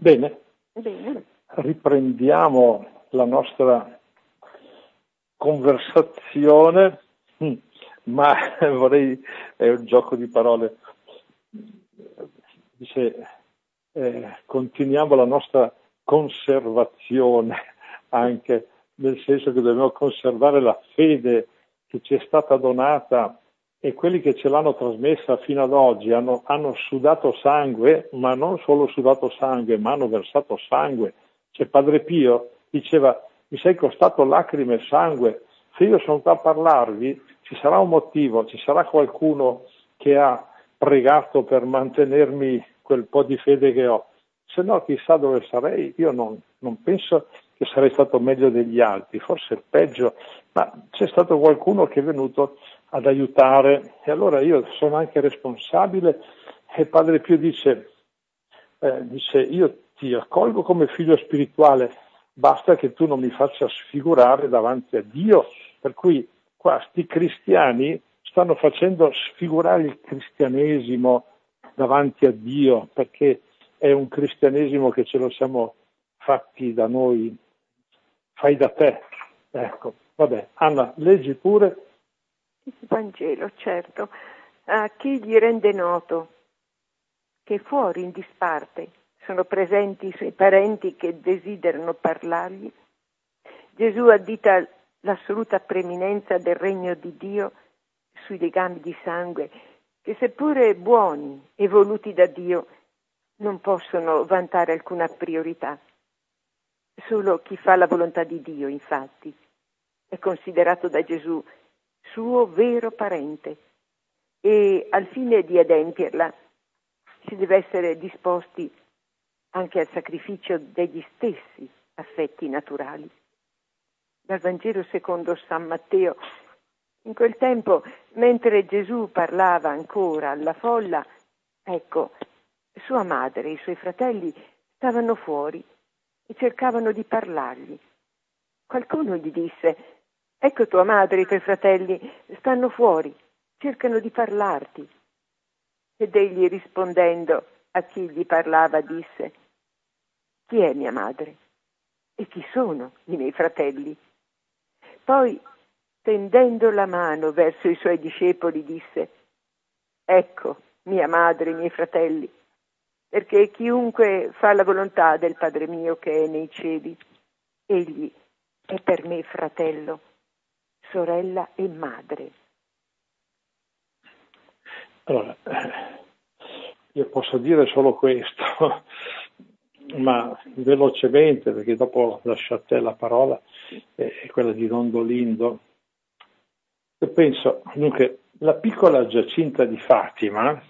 Bene, Bene. riprendiamo la nostra conversazione, ma vorrei, è un gioco di parole, dice, eh, continuiamo la nostra conservazione, anche nel senso che dobbiamo conservare la fede che ci è stata donata, e quelli che ce l'hanno trasmessa fino ad oggi hanno, hanno sudato sangue, ma non solo sudato sangue, ma hanno versato sangue. Cioè Padre Pio diceva: mi sei costato lacrime e sangue, se io sono qua a parlarvi ci sarà un motivo, ci sarà qualcuno che ha pregato per mantenermi quel po' di fede che ho, se no chissà dove sarei. Io non, non penso che sarei stato meglio degli altri, forse peggio, ma c'è stato qualcuno che è venuto ad aiutare, e allora io sono anche responsabile. E Padre Pio dice, eh, dice io ti accolgo come figlio spirituale, basta che tu non mi faccia sfigurare davanti a Dio. Per cui qua sti cristiani stanno facendo sfigurare il cristianesimo davanti a Dio, perché è un cristianesimo che ce lo siamo fatti da noi, fai da te. Ecco, vabbè, Anna, leggi pure. Il Vangelo, certo. A chi gli rende noto che fuori in disparte sono presenti i suoi parenti che desiderano parlargli, Gesù addita l'assoluta preeminenza del regno di Dio sui legami di sangue, che seppure buoni e voluti da Dio, non possono vantare alcuna priorità. Solo chi fa la volontà di Dio, infatti, è considerato da Gesù suo vero parente, e al fine di adempierla si deve essere disposti anche al sacrificio degli stessi affetti naturali. Dal Vangelo secondo San Matteo: in quel tempo, mentre Gesù parlava ancora alla folla, ecco, sua madre e i suoi fratelli stavano fuori e cercavano di parlargli. Qualcuno gli disse: ecco tua madre e i tuoi fratelli stanno fuori, cercano di parlarti. Ed egli, rispondendo a chi gli parlava, disse: chi è mia madre? E chi sono i miei fratelli? Poi, tendendo la mano verso i suoi discepoli, disse: ecco mia madre e i miei fratelli, perché chiunque fa la volontà del Padre mio che è nei cieli, egli è per me fratello, sorella e madre. Allora, io posso dire solo questo, ma velocemente, perché dopo lascio a te la parola, è quella di Rondolindo. Io penso, dunque, la piccola Giacinta di Fatima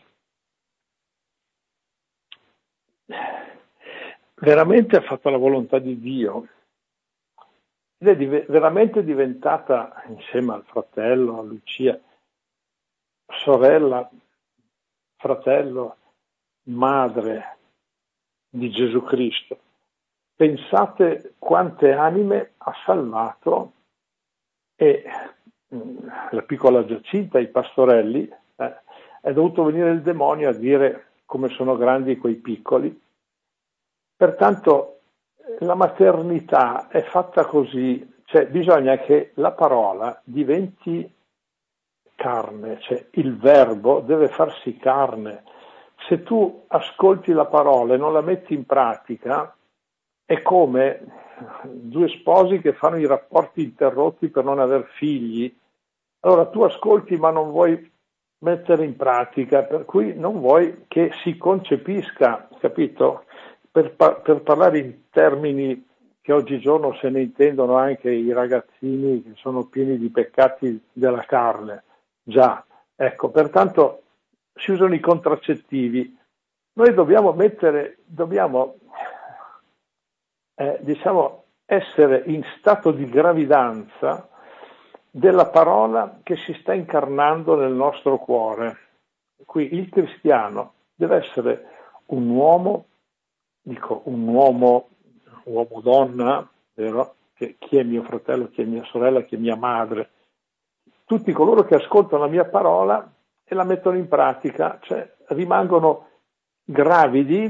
veramente ha fatto la volontà di Dio, ed è div- veramente diventata, insieme al fratello, a Lucia, sorella, fratello, madre di Gesù Cristo. Pensate quante anime ha salvato, e mh, la piccola Giacinta, i pastorelli, eh, è dovuto venire il demonio a dire come sono grandi quei piccoli. Pertanto la maternità è fatta così, cioè bisogna che la parola diventi carne, cioè il verbo deve farsi carne. Se tu ascolti la parola e non la metti in pratica, è come due sposi che fanno i rapporti interrotti per non aver figli. Allora tu ascolti ma non vuoi mettere in pratica, per cui non vuoi che si concepisca, capito? Per, par- per parlare in termini che oggigiorno se ne intendono anche i ragazzini che sono pieni di peccati della carne. Già, ecco, pertanto si usano i contraccettivi. Noi dobbiamo mettere, dobbiamo, eh, diciamo, essere in stato di gravidanza della parola che si sta incarnando nel nostro cuore. Qui il cristiano deve essere un uomo, dico un uomo, uomo-donna, vero? Che chi è mio fratello, chi è mia sorella, chi è mia madre, tutti coloro che ascoltano la mia parola e la mettono in pratica, cioè rimangono gravidi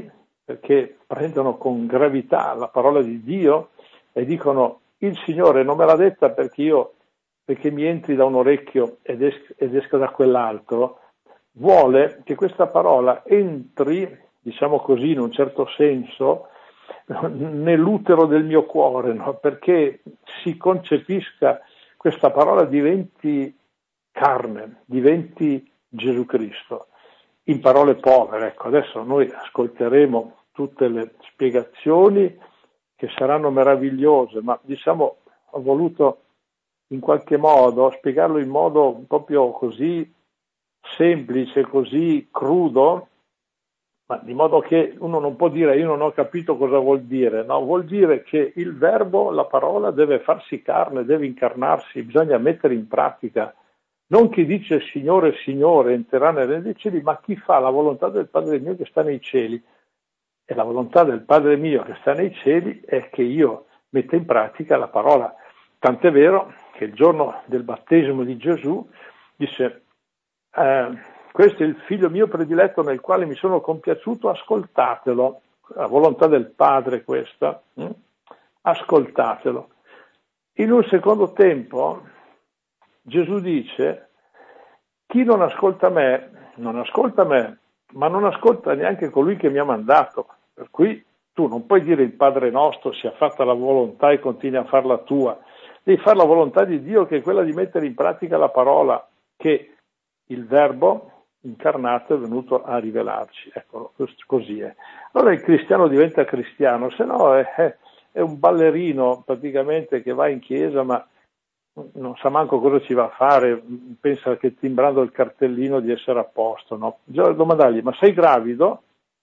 perché prendono con gravità la parola di Dio e dicono: il Signore non me l'ha detta perché io perché mi entri da un orecchio ed, es- ed esca da quell'altro, vuole che questa parola entri, diciamo così, in un certo senso, nell'utero del mio cuore, no? Perché si concepisca, questa parola diventi carne, diventi Gesù Cristo. In parole povere, ecco, adesso noi ascolteremo tutte le spiegazioni che saranno meravigliose, ma diciamo ho voluto in qualche modo spiegarlo in modo proprio così semplice, così crudo, ma di modo che uno non può dire io non ho capito cosa vuol dire, no? Vuol dire che il verbo, la parola deve farsi carne, deve incarnarsi, bisogna mettere in pratica. Non chi dice Signore, Signore entrerà nel regno dei cieli, ma chi fa la volontà del Padre mio che sta nei cieli. E la volontà del Padre mio che sta nei cieli è che io metta in pratica la parola. Tant'è vero che il giorno del battesimo di Gesù disse eh, questo è il figlio mio prediletto nel quale mi sono compiaciuto, ascoltatelo. La volontà del Padre questa, hm? Ascoltatelo. In un secondo tempo Gesù dice: chi non ascolta me, non ascolta me, ma non ascolta neanche colui che mi ha mandato. Per cui tu non puoi dire il Padre nostro, sia fatta la volontà e continui a farla tua. Devi fare la volontà di Dio, che è quella di mettere in pratica la parola che il Verbo incarnato è venuto a rivelarci. Ecco, così è. Allora il cristiano diventa cristiano, se no è, è un ballerino praticamente che va in chiesa ma non sa manco cosa ci va a fare, pensa che timbrando il cartellino di essere a posto, no? Bisogna domandargli: ma sei gravido?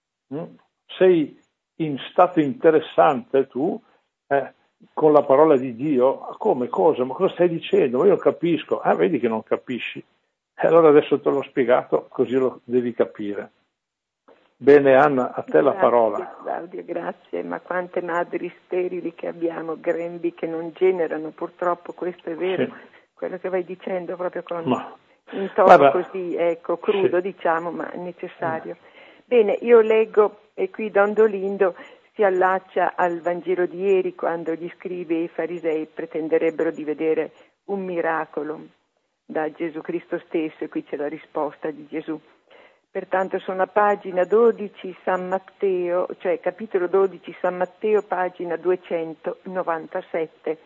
Sei in stato interessante tu eh, con la parola di Dio? Come? Cosa? Ma cosa stai dicendo? Ma io capisco. Ah, vedi che non capisci. E allora adesso te l'ho spiegato, così lo devi capire. Bene Anna, a te grazie, la parola. Claudia, grazie, ma quante madri sterili che abbiamo, grembi che non generano, purtroppo questo è vero, sì. Quello che vai dicendo proprio con ma, un tono guarda, così, ecco, crudo sì. Diciamo, ma necessario. Mm. Bene, io leggo, e qui Don Dolindo si allaccia al Vangelo di ieri, quando gli scribi e i farisei pretenderebbero di vedere un miracolo da Gesù Cristo stesso, e qui c'è la risposta di Gesù. Pertanto sono a pagina dodici San Matteo, cioè capitolo dodici San Matteo, pagina duecentonovantasette.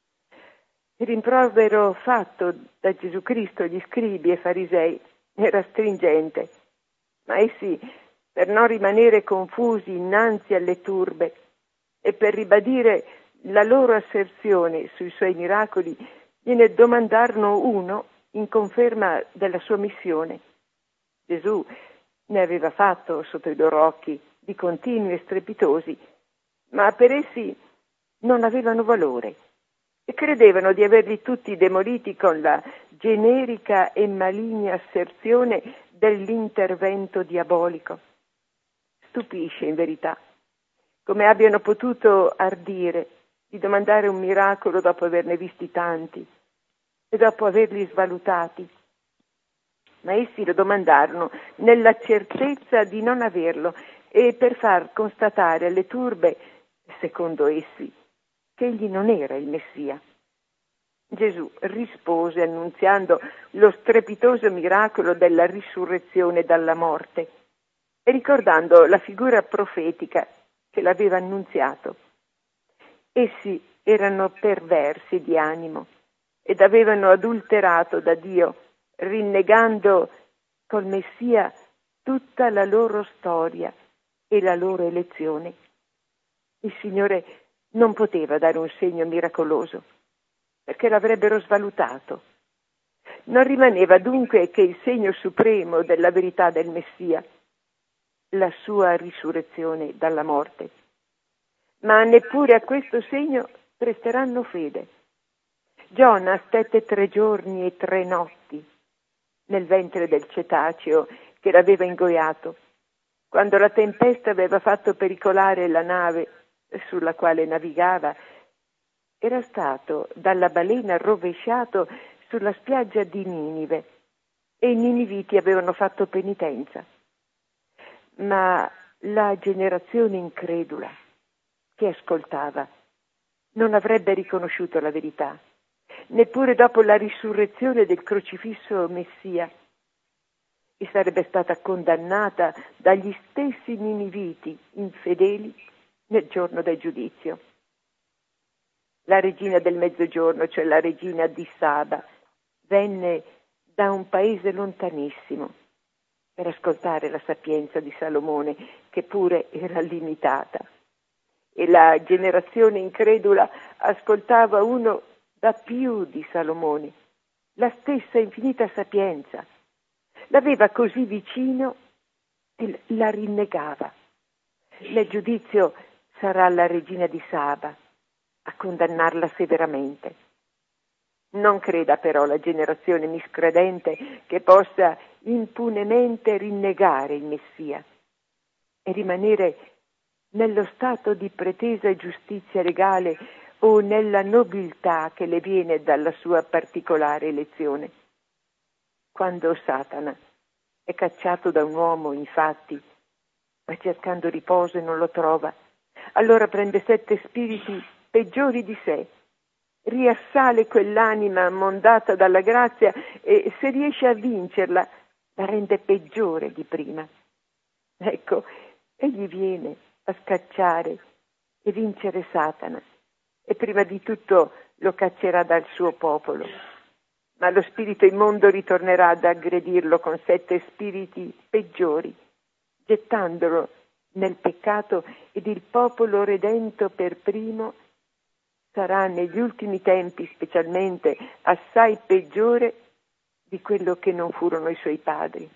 Il rimprovero fatto da Gesù Cristo agli scribi e farisei era stringente, ma essi, per non rimanere confusi innanzi alle turbe e per ribadire la loro asserzione sui suoi miracoli, gliene domandarono uno in conferma della sua missione. Gesù ne aveva fatto sotto i loro occhi di continui e strepitosi, ma per essi non avevano valore e credevano di averli tutti demoliti con la generica e maligna asserzione dell'intervento diabolico. Stupisce in verità come abbiano potuto ardire di domandare un miracolo dopo averne visti tanti e dopo averli svalutati. Ma essi lo domandarono nella certezza di non averlo e per far constatare alle turbe, secondo essi, che egli non era il Messia. Gesù rispose annunziando lo strepitoso miracolo della risurrezione dalla morte e ricordando la figura profetica che l'aveva annunziato. Essi erano perversi di animo ed avevano adulterato da Dio, rinnegando col Messia tutta la loro storia e la loro elezione. Il Signore non poteva dare un segno miracoloso, perché l'avrebbero svalutato. Non rimaneva dunque che il segno supremo della verità del Messia, la sua risurrezione dalla morte. Ma neppure a questo segno presteranno fede. Giona stette tre giorni e tre notti nel ventre del cetaceo che l'aveva ingoiato, quando la tempesta aveva fatto pericolare la nave sulla quale navigava. Era stato dalla balena rovesciato sulla spiaggia di Ninive e i niniviti avevano fatto penitenza. Ma la generazione incredula che ascoltava non avrebbe riconosciuto la verità, neppure dopo la risurrezione del crocifisso Messia, e sarebbe stata condannata dagli stessi niniviti infedeli nel giorno del giudizio. La regina del mezzogiorno, cioè la regina di Saba, venne da un paese lontanissimo per ascoltare la sapienza di Salomone, che pure era limitata. E la generazione incredula ascoltava uno da più di Salomone, la stessa infinita sapienza. L'aveva così vicino e la rinnegava. Nel giudizio sarà la regina di Saba a condannarla severamente. Non creda però la generazione miscredente che possa impunemente rinnegare il Messia e rimanere nello stato di pretesa giustizia legale o nella nobiltà che le viene dalla sua particolare elezione. Quando Satana è cacciato da un uomo, infatti, va cercando riposo e non lo trova, allora prende sette spiriti peggiori di sé, riassale quell'anima mondata dalla grazia e se riesce a vincerla la rende peggiore di prima. Ecco, egli viene a scacciare e vincere Satana e prima di tutto lo caccerà dal suo popolo, ma lo spirito immondo ritornerà ad aggredirlo con sette spiriti peggiori, gettandolo nel peccato, ed il popolo redento per primo sarà negli ultimi tempi specialmente assai peggiore di quello che non furono i suoi padri.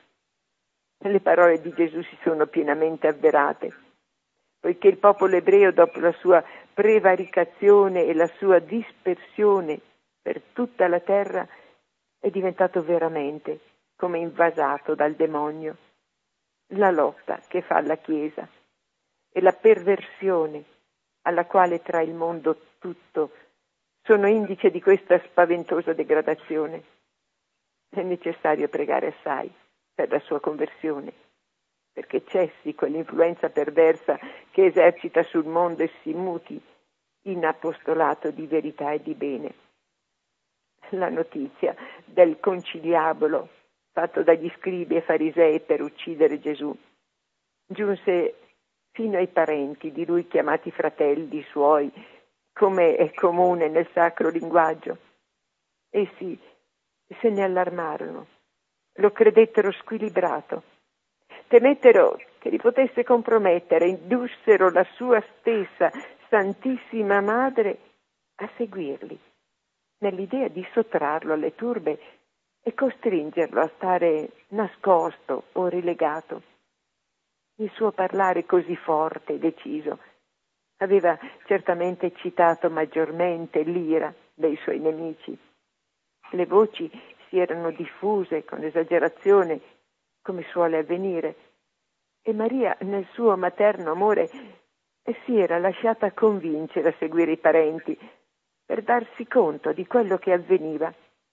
Le parole di Gesù si sono pienamente avverate, poiché il popolo ebreo, dopo la sua prevaricazione e la sua dispersione per tutta la terra, è diventato veramente come invasato dal demonio. La lotta che fa la Chiesa e la perversione alla quale trae il mondo tutto sono indice di questa spaventosa degradazione. È necessario pregare assai per la sua conversione, perché cessi quell'influenza perversa che esercita sul mondo e si muti in apostolato di verità e di bene. La notizia del conciliabolo fatto dagli scribi e farisei per uccidere Gesù giunse fino ai parenti di lui chiamati fratelli suoi, come è comune nel sacro linguaggio. Essi se ne allarmarono, lo credettero squilibrato, temettero che li potesse compromettere, indussero la sua stessa Santissima Madre a seguirli, nell'idea di sottrarlo alle turbe e costringerlo a stare nascosto o rilegato. Il suo parlare così forte e deciso aveva certamente eccitato maggiormente l'ira dei suoi nemici. Le voci si erano diffuse con esagerazione, come suole avvenire, e Maria, nel suo materno amore, si era lasciata convincere a seguire i parenti per darsi conto di quello che avveniva.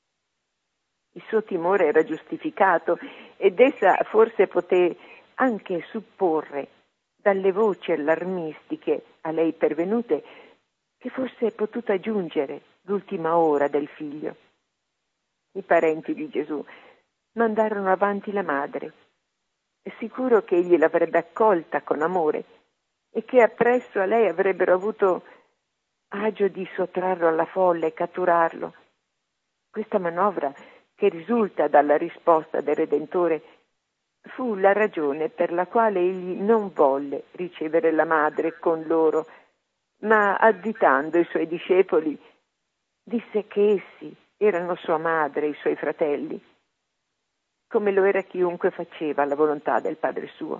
Il suo timore era giustificato ed essa forse poté anche supporre, dalle voci allarmistiche a lei pervenute, che fosse potuta giungere l'ultima ora del figlio. I parenti di Gesù mandarono avanti la madre, sicuro che egli l'avrebbe accolta con amore e che appresso a lei avrebbero avuto agio di sottrarlo alla folla e catturarlo. Questa manovra, che risulta dalla risposta del Redentore, fu la ragione per la quale egli non volle ricevere la madre con loro, ma additando i suoi discepoli, disse che essi erano sua madre e i suoi fratelli, come lo era chiunque faceva la volontà del Padre suo.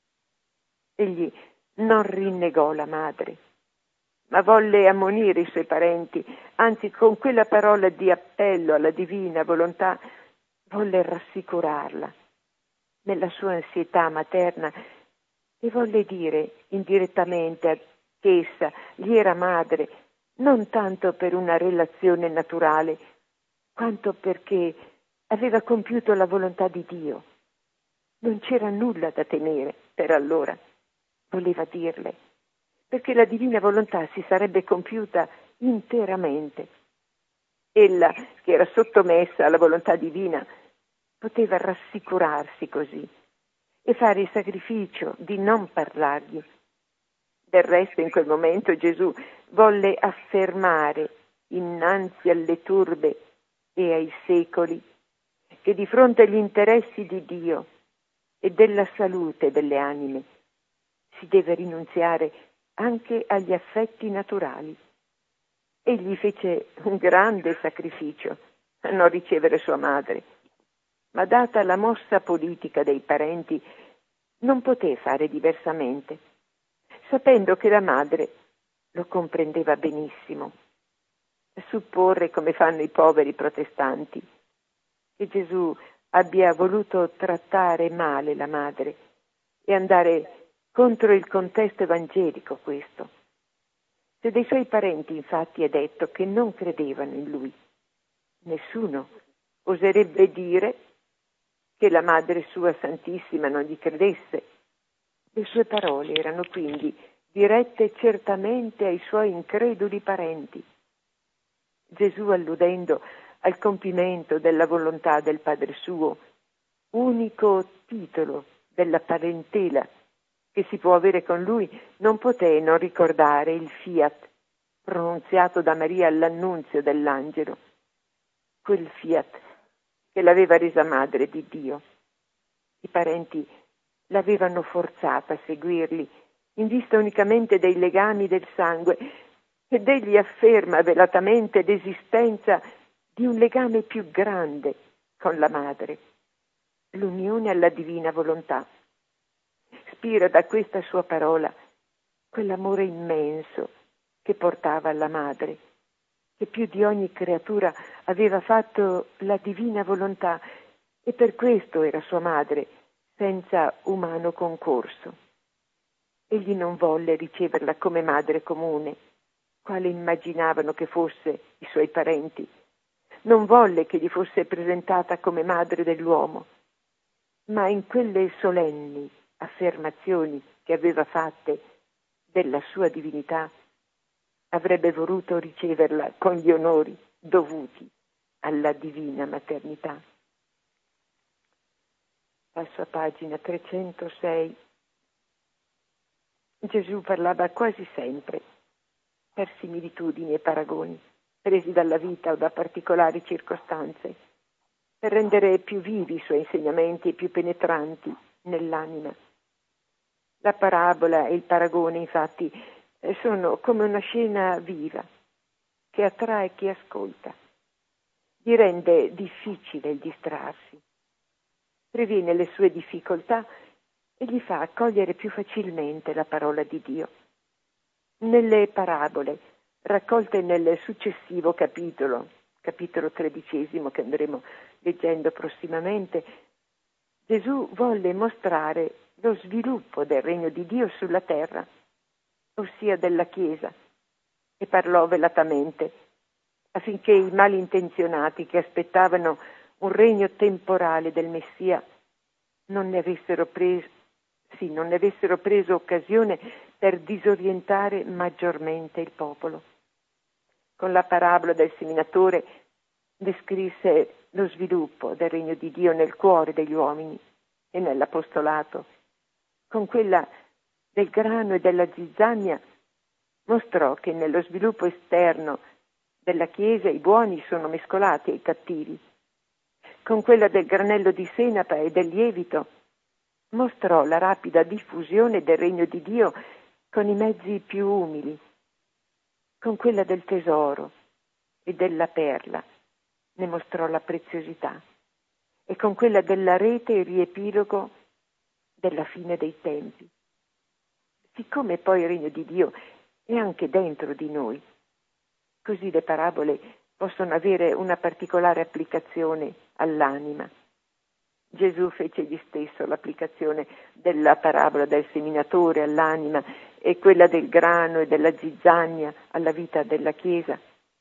Egli non rinnegò la madre, ma volle ammonire i suoi parenti, anzi con quella parola di appello alla divina volontà volle rassicurarla nella sua ansietà materna e volle dire indirettamente che essa gli era madre non tanto per una relazione naturale, quanto perché aveva compiuto la volontà di Dio. Non c'era nulla da temere per allora. voleva dirle, perché la divina volontà si sarebbe compiuta interamente. Ella, che era sottomessa alla volontà divina, poteva rassicurarsi così e fare il sacrificio di non parlargli. Del resto, in quel momento Gesù volle affermare innanzi alle turbe e ai secoli che di fronte agli interessi di Dio e della salute delle anime si deve rinunziare anche agli affetti naturali. Egli fece un grande sacrificio a non ricevere sua madre, ma data la mossa politica dei parenti non poté fare diversamente, sapendo che la madre lo comprendeva benissimo. Supporre, come fanno i poveri protestanti, che Gesù abbia voluto trattare male la madre e andare contro il contesto evangelico questo. Se dei suoi parenti infatti è detto che non credevano in lui, nessuno oserebbe dire che la Madre sua Santissima non gli credesse. Le sue parole erano quindi dirette certamente ai suoi increduli parenti. Gesù, alludendo al compimento della volontà del Padre suo, unico titolo della parentela che si può avere con lui, non poté non ricordare il fiat pronunziato da Maria all'annunzio dell'angelo, quel fiat che l'aveva resa madre di Dio. I parenti l'avevano forzata a seguirli in vista unicamente dei legami del sangue, ed egli afferma velatamente l'esistenza di un legame più grande con la madre, l'unione alla divina volontà. Spira da questa sua parola quell'amore immenso che portava alla madre, che più di ogni creatura aveva fatto la divina volontà e per questo era sua madre senza umano concorso. Egli non volle riceverla come madre comune, quale immaginavano che fosse i suoi parenti. Non volle che gli fosse presentata come madre dell'uomo, ma in quelle solenni affermazioni che aveva fatte della sua divinità avrebbe voluto riceverla con gli onori dovuti alla divina maternità. Passo a pagina trecentosei. Gesù parlava quasi sempre per similitudini e paragoni, presi dalla vita o da particolari circostanze, per rendere più vivi i suoi insegnamenti e più penetranti nell'anima. La parabola e il paragone, infatti, sono come una scena viva che attrae chi ascolta, gli rende difficile il distrarsi, previene le sue difficoltà e gli fa accogliere più facilmente la parola di Dio. Nelle parabole, raccolte nel successivo capitolo, capitolo tredicesimo che andremo leggendo prossimamente, Gesù volle mostrare lo sviluppo del regno di Dio sulla terra, ossia della Chiesa, e parlò velatamente affinché i malintenzionati che aspettavano un regno temporale del Messia non ne avessero preso, sì, non ne avessero preso occasione per disorientare maggiormente il popolo. Con la parabola del seminatore descrisse lo sviluppo del regno di Dio nel cuore degli uomini e nell'apostolato. Con quella del grano e della zizzania mostrò che nello sviluppo esterno della Chiesa i buoni sono mescolati ai cattivi. Con quella del granello di senape e del lievito mostrò la rapida diffusione del regno di Dio con i mezzi più umili. Con quella del tesoro e della perla ne mostrò la preziosità, e con quella della rete il riepilogo della fine dei tempi. Siccome poi il regno di Dio è anche dentro di noi, così le parabole possono avere una particolare applicazione all'anima. Gesù fece egli stesso l'applicazione della parabola del seminatore all'anima e quella del grano e della zizzania alla vita della Chiesa.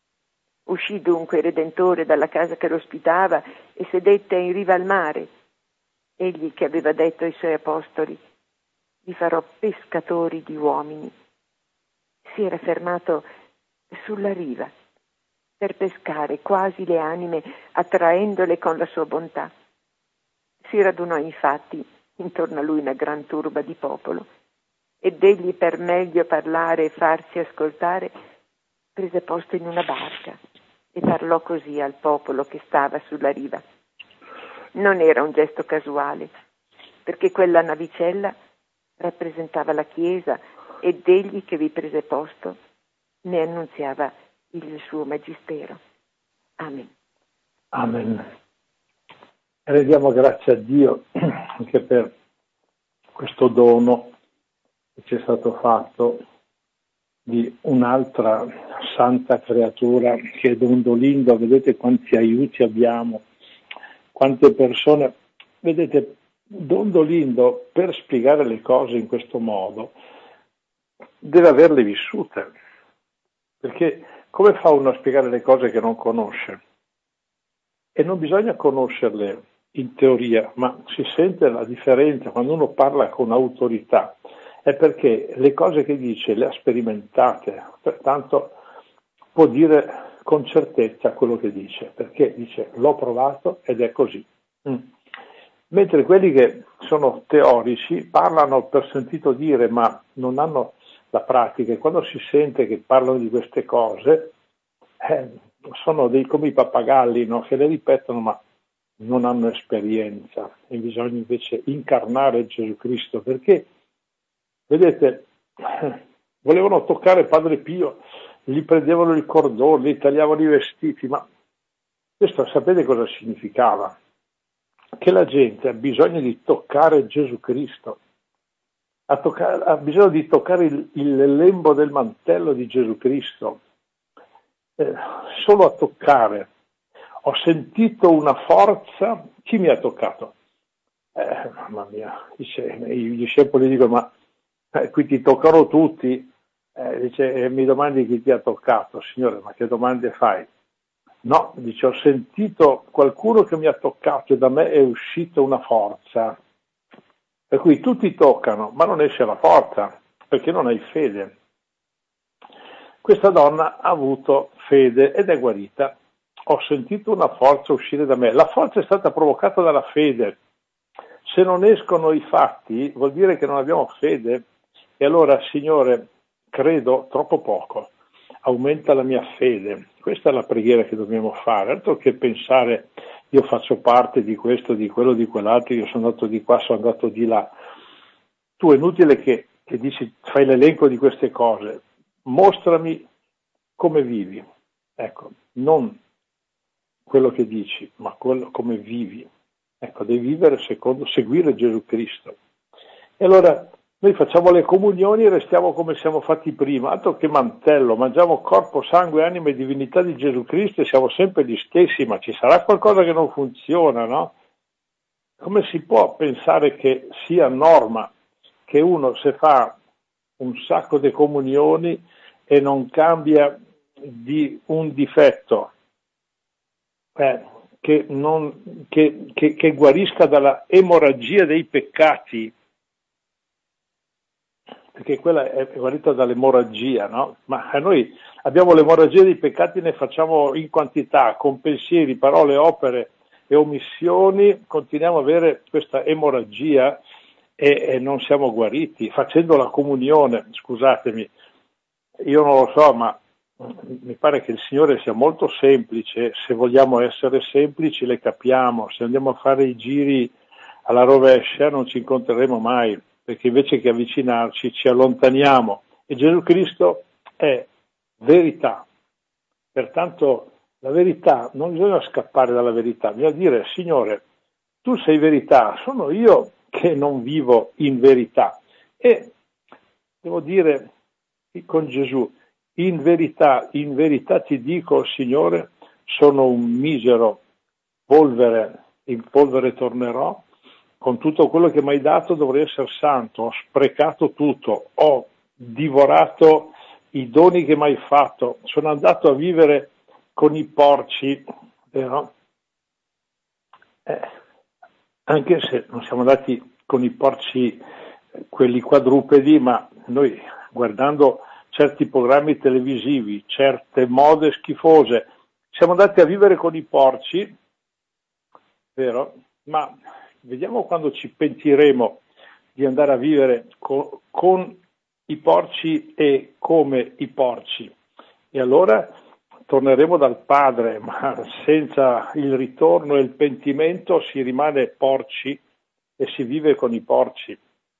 Uscì dunque il Redentore dalla casa che lo ospitava e sedette in riva al mare. Egli che aveva detto ai suoi apostoli: vi farò pescatori di uomini. Si era fermato sulla riva per pescare quasi le anime, attraendole con la sua bontà. Si radunò infatti intorno a lui una gran turba di popolo, ed egli, per meglio parlare e farsi ascoltare, prese posto in una barca e parlò così al popolo che stava sulla riva. Non era un gesto casuale, perché quella navicella rappresentava la Chiesa ed egli che vi prese posto ne annunziava il suo magistero. Amen. Amen. Rendiamo grazie a Dio anche per questo dono che ci è stato fatto di un'altra santa creatura che è Don Dolindo. Vedete quanti aiuti abbiamo, quante persone. Vedete, Don Dolindo, per spiegare le cose in questo modo, deve averle vissute, perché come fa uno a spiegare le cose che non conosce? E non bisogna conoscerle in teoria, ma si sente la differenza quando uno parla con autorità, è perché le cose che dice le ha sperimentate, pertanto può dire con certezza quello che dice, perché dice l'ho provato ed è così. Mm. Mentre quelli che sono teorici parlano per sentito dire, ma non hanno la pratica, e quando si sente che parlano di queste cose eh, sono dei come i pappagalli, no? Che le ripetono ma non hanno esperienza, e bisogna invece incarnare Gesù Cristo, perché vedete, volevano toccare Padre Pio, gli prendevano il cordone, gli tagliavano i vestiti, ma questo sapete cosa significava? Che la gente ha bisogno di toccare Gesù Cristo, ha, toccare, ha bisogno di toccare il, il lembo del mantello di Gesù Cristo, eh, solo a toccare. Ho sentito una forza. Chi mi ha toccato? Eh, mamma mia, dice, i discepoli dicono, ma eh, qui ti toccano tutti, eh, dice, e mi domandi chi ti ha toccato. Signore, ma che domande fai? No, dice, ho sentito qualcuno che mi ha toccato e da me è uscita una forza. Per cui tutti toccano, ma non esce la forza, perché non hai fede. Questa donna ha avuto fede ed è guarita. Ho sentito una forza uscire da me. La forza è stata provocata dalla fede. Se non escono i fatti, vuol dire che non abbiamo fede. E allora, Signore, credo troppo poco. Aumenta la mia fede. Questa è la preghiera che dobbiamo fare, altro che pensare io faccio parte di questo, di quello, di quell'altro, io sono andato di qua, sono andato di là. Tu è inutile che, che dici, fai l'elenco di queste cose, mostrami come vivi, ecco, non quello che dici, ma quello come vivi. Ecco, devi vivere secondo, seguire Gesù Cristo. E allora noi facciamo le comunioni e restiamo come siamo fatti prima, altro che mantello, mangiamo corpo, sangue, anima e divinità di Gesù Cristo e siamo sempre gli stessi, ma ci sarà qualcosa che non funziona, no? Come si può pensare che sia norma che uno se fa un sacco di comunioni e non cambia di un difetto, eh, che, non, che, che, che guarisca dalla emorragia dei peccati, perché quella è guarita dall'emorragia, no? Ma noi abbiamo l'emorragia dei peccati, ne facciamo in quantità, con pensieri, parole, opere e omissioni, continuiamo ad avere questa emorragia e, e non siamo guariti. Facendo la comunione, scusatemi, io non lo so, ma mi pare che il Signore sia molto semplice. Se vogliamo essere semplici le capiamo, se andiamo a fare i giri alla rovescia non ci incontreremo mai, perché invece che avvicinarci ci allontaniamo, e Gesù Cristo è verità. Pertanto la verità, non bisogna scappare dalla verità, bisogna dire: Signore, tu sei verità, sono io che non vivo in verità. E devo dire con Gesù: in verità, in verità ti dico, Signore, sono un misero polvere, in polvere tornerò. Con tutto quello che mi hai dato dovrei essere santo, ho sprecato tutto, ho divorato i doni che mi hai fatto, sono andato a vivere con i porci, vero? Eh, anche se non siamo andati con i porci quelli quadrupedi, ma noi guardando certi programmi televisivi, certe mode schifose, siamo andati a vivere con i porci, vero? Ma vediamo quando ci pentiremo di andare a vivere co- con i porci e come i porci. E allora torneremo dal Padre, ma senza il ritorno e il pentimento si rimane porci e si vive con i porci.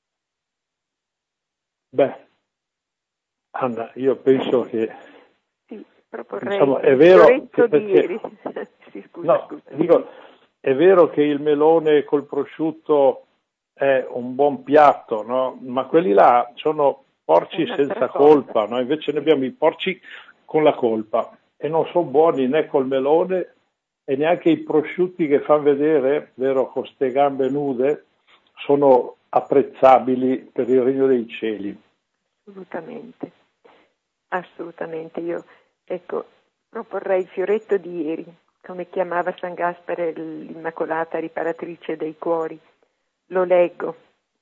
Beh, Anna, io penso che sì, proporrei diciamo, è vero che di ieri. Sì, scusa, no, scusa. dico, è vero che il melone col prosciutto è un buon piatto, no? Ma quelli là sono porci senza colpa, no? Invece noi abbiamo i porci con la colpa e non sono buoni né col melone e neanche i prosciutti che fanno vedere, vero, con ste gambe nude, sono apprezzabili per il regno dei cieli. Assolutamente, assolutamente. Io, ecco, proporrei il fioretto di ieri, come chiamava San Gaspare l'Immacolata riparatrice dei cuori. Lo leggo.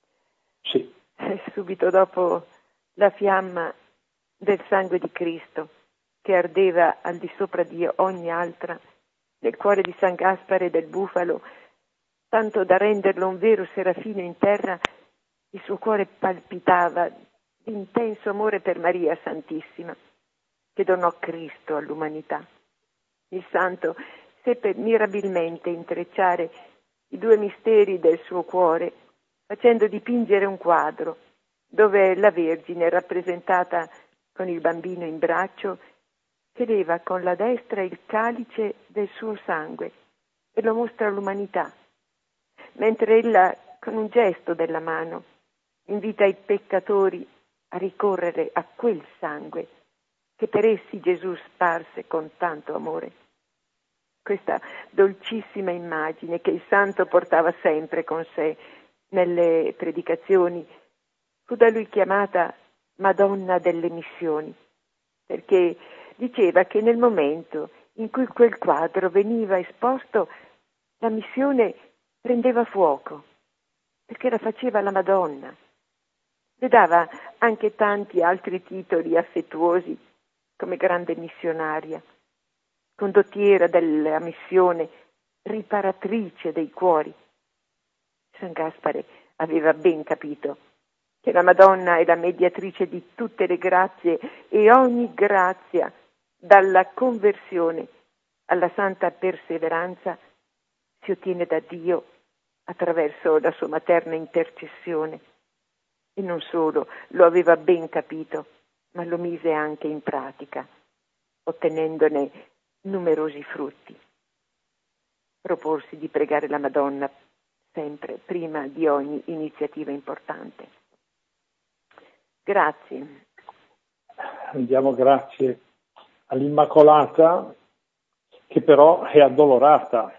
Sì. Subito dopo la fiamma del sangue di Cristo, che ardeva al di sopra di ogni altra, nel cuore di San Gaspare del Bufalo, tanto da renderlo un vero serafino in terra, il suo cuore palpitava di intenso amore per Maria Santissima, che donò Cristo all'umanità. Il santo seppe mirabilmente intrecciare i due misteri del suo cuore, facendo dipingere un quadro dove la Vergine, rappresentata con il bambino in braccio, teneva con la destra il calice del suo sangue e lo mostra all'umanità, mentre ella, con un gesto della mano, invita i peccatori a ricorrere a quel sangue che per essi Gesù sparse con tanto amore. Questa dolcissima immagine che il santo portava sempre con sé nelle predicazioni fu da lui chiamata Madonna delle Missioni, perché diceva che nel momento in cui quel quadro veniva esposto, la missione prendeva fuoco, perché la faceva la Madonna. Le dava anche tanti altri titoli affettuosi, come grande missionaria, condottiera della missione, riparatrice dei cuori. San Gaspare aveva ben capito che la Madonna è la mediatrice di tutte le grazie e ogni grazia, dalla conversione alla santa perseveranza, si ottiene da Dio attraverso la sua materna intercessione. E non solo lo aveva ben capito, ma lo mise anche in pratica, ottenendone numerosi frutti. Proporsi di pregare la Madonna sempre prima di ogni iniziativa importante. Grazie. Andiamo grazie all'Immacolata, che però è addolorata.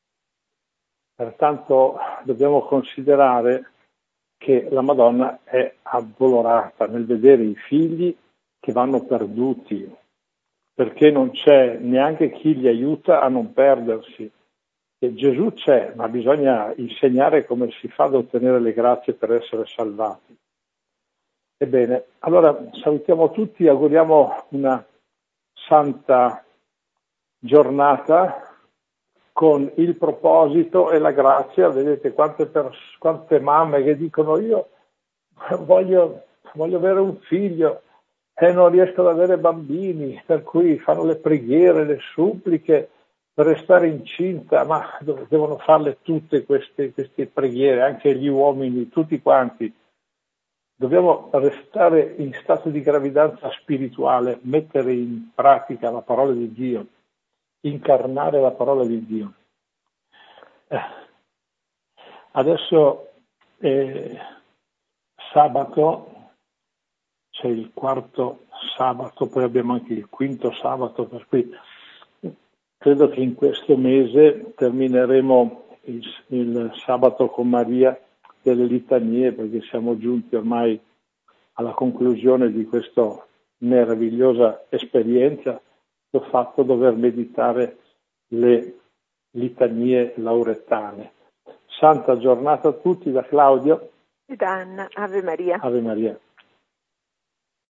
Pertanto dobbiamo considerare che la Madonna è addolorata nel vedere i figli che vanno perduti, perché non c'è neanche chi li aiuta a non perdersi. E Gesù c'è, ma bisogna insegnare come si fa ad ottenere le grazie per essere salvati. Ebbene, allora salutiamo tutti, auguriamo una santa giornata con il proposito e la grazia. Vedete quante, pers- quante mamme che dicono io voglio, voglio avere un figlio e non riesco ad avere bambini, per cui fanno le preghiere, le suppliche per restare incinta, ma devono farle tutte queste, queste preghiere, anche gli uomini, tutti quanti. Dobbiamo restare in stato di gravidanza spirituale, mettere in pratica la parola di Dio, incarnare la parola di Dio. Eh, adesso è sabato, c'è il quarto sabato, poi abbiamo anche il quinto sabato, per cui credo che in questo mese termineremo il, il sabato con Maria delle litanie, perché siamo giunti ormai alla conclusione di questa meravigliosa esperienza che ho fatto, dover meditare le litanie lauretane. Santa giornata a tutti da Claudio. ed Anna. Ave Maria. Ave Maria.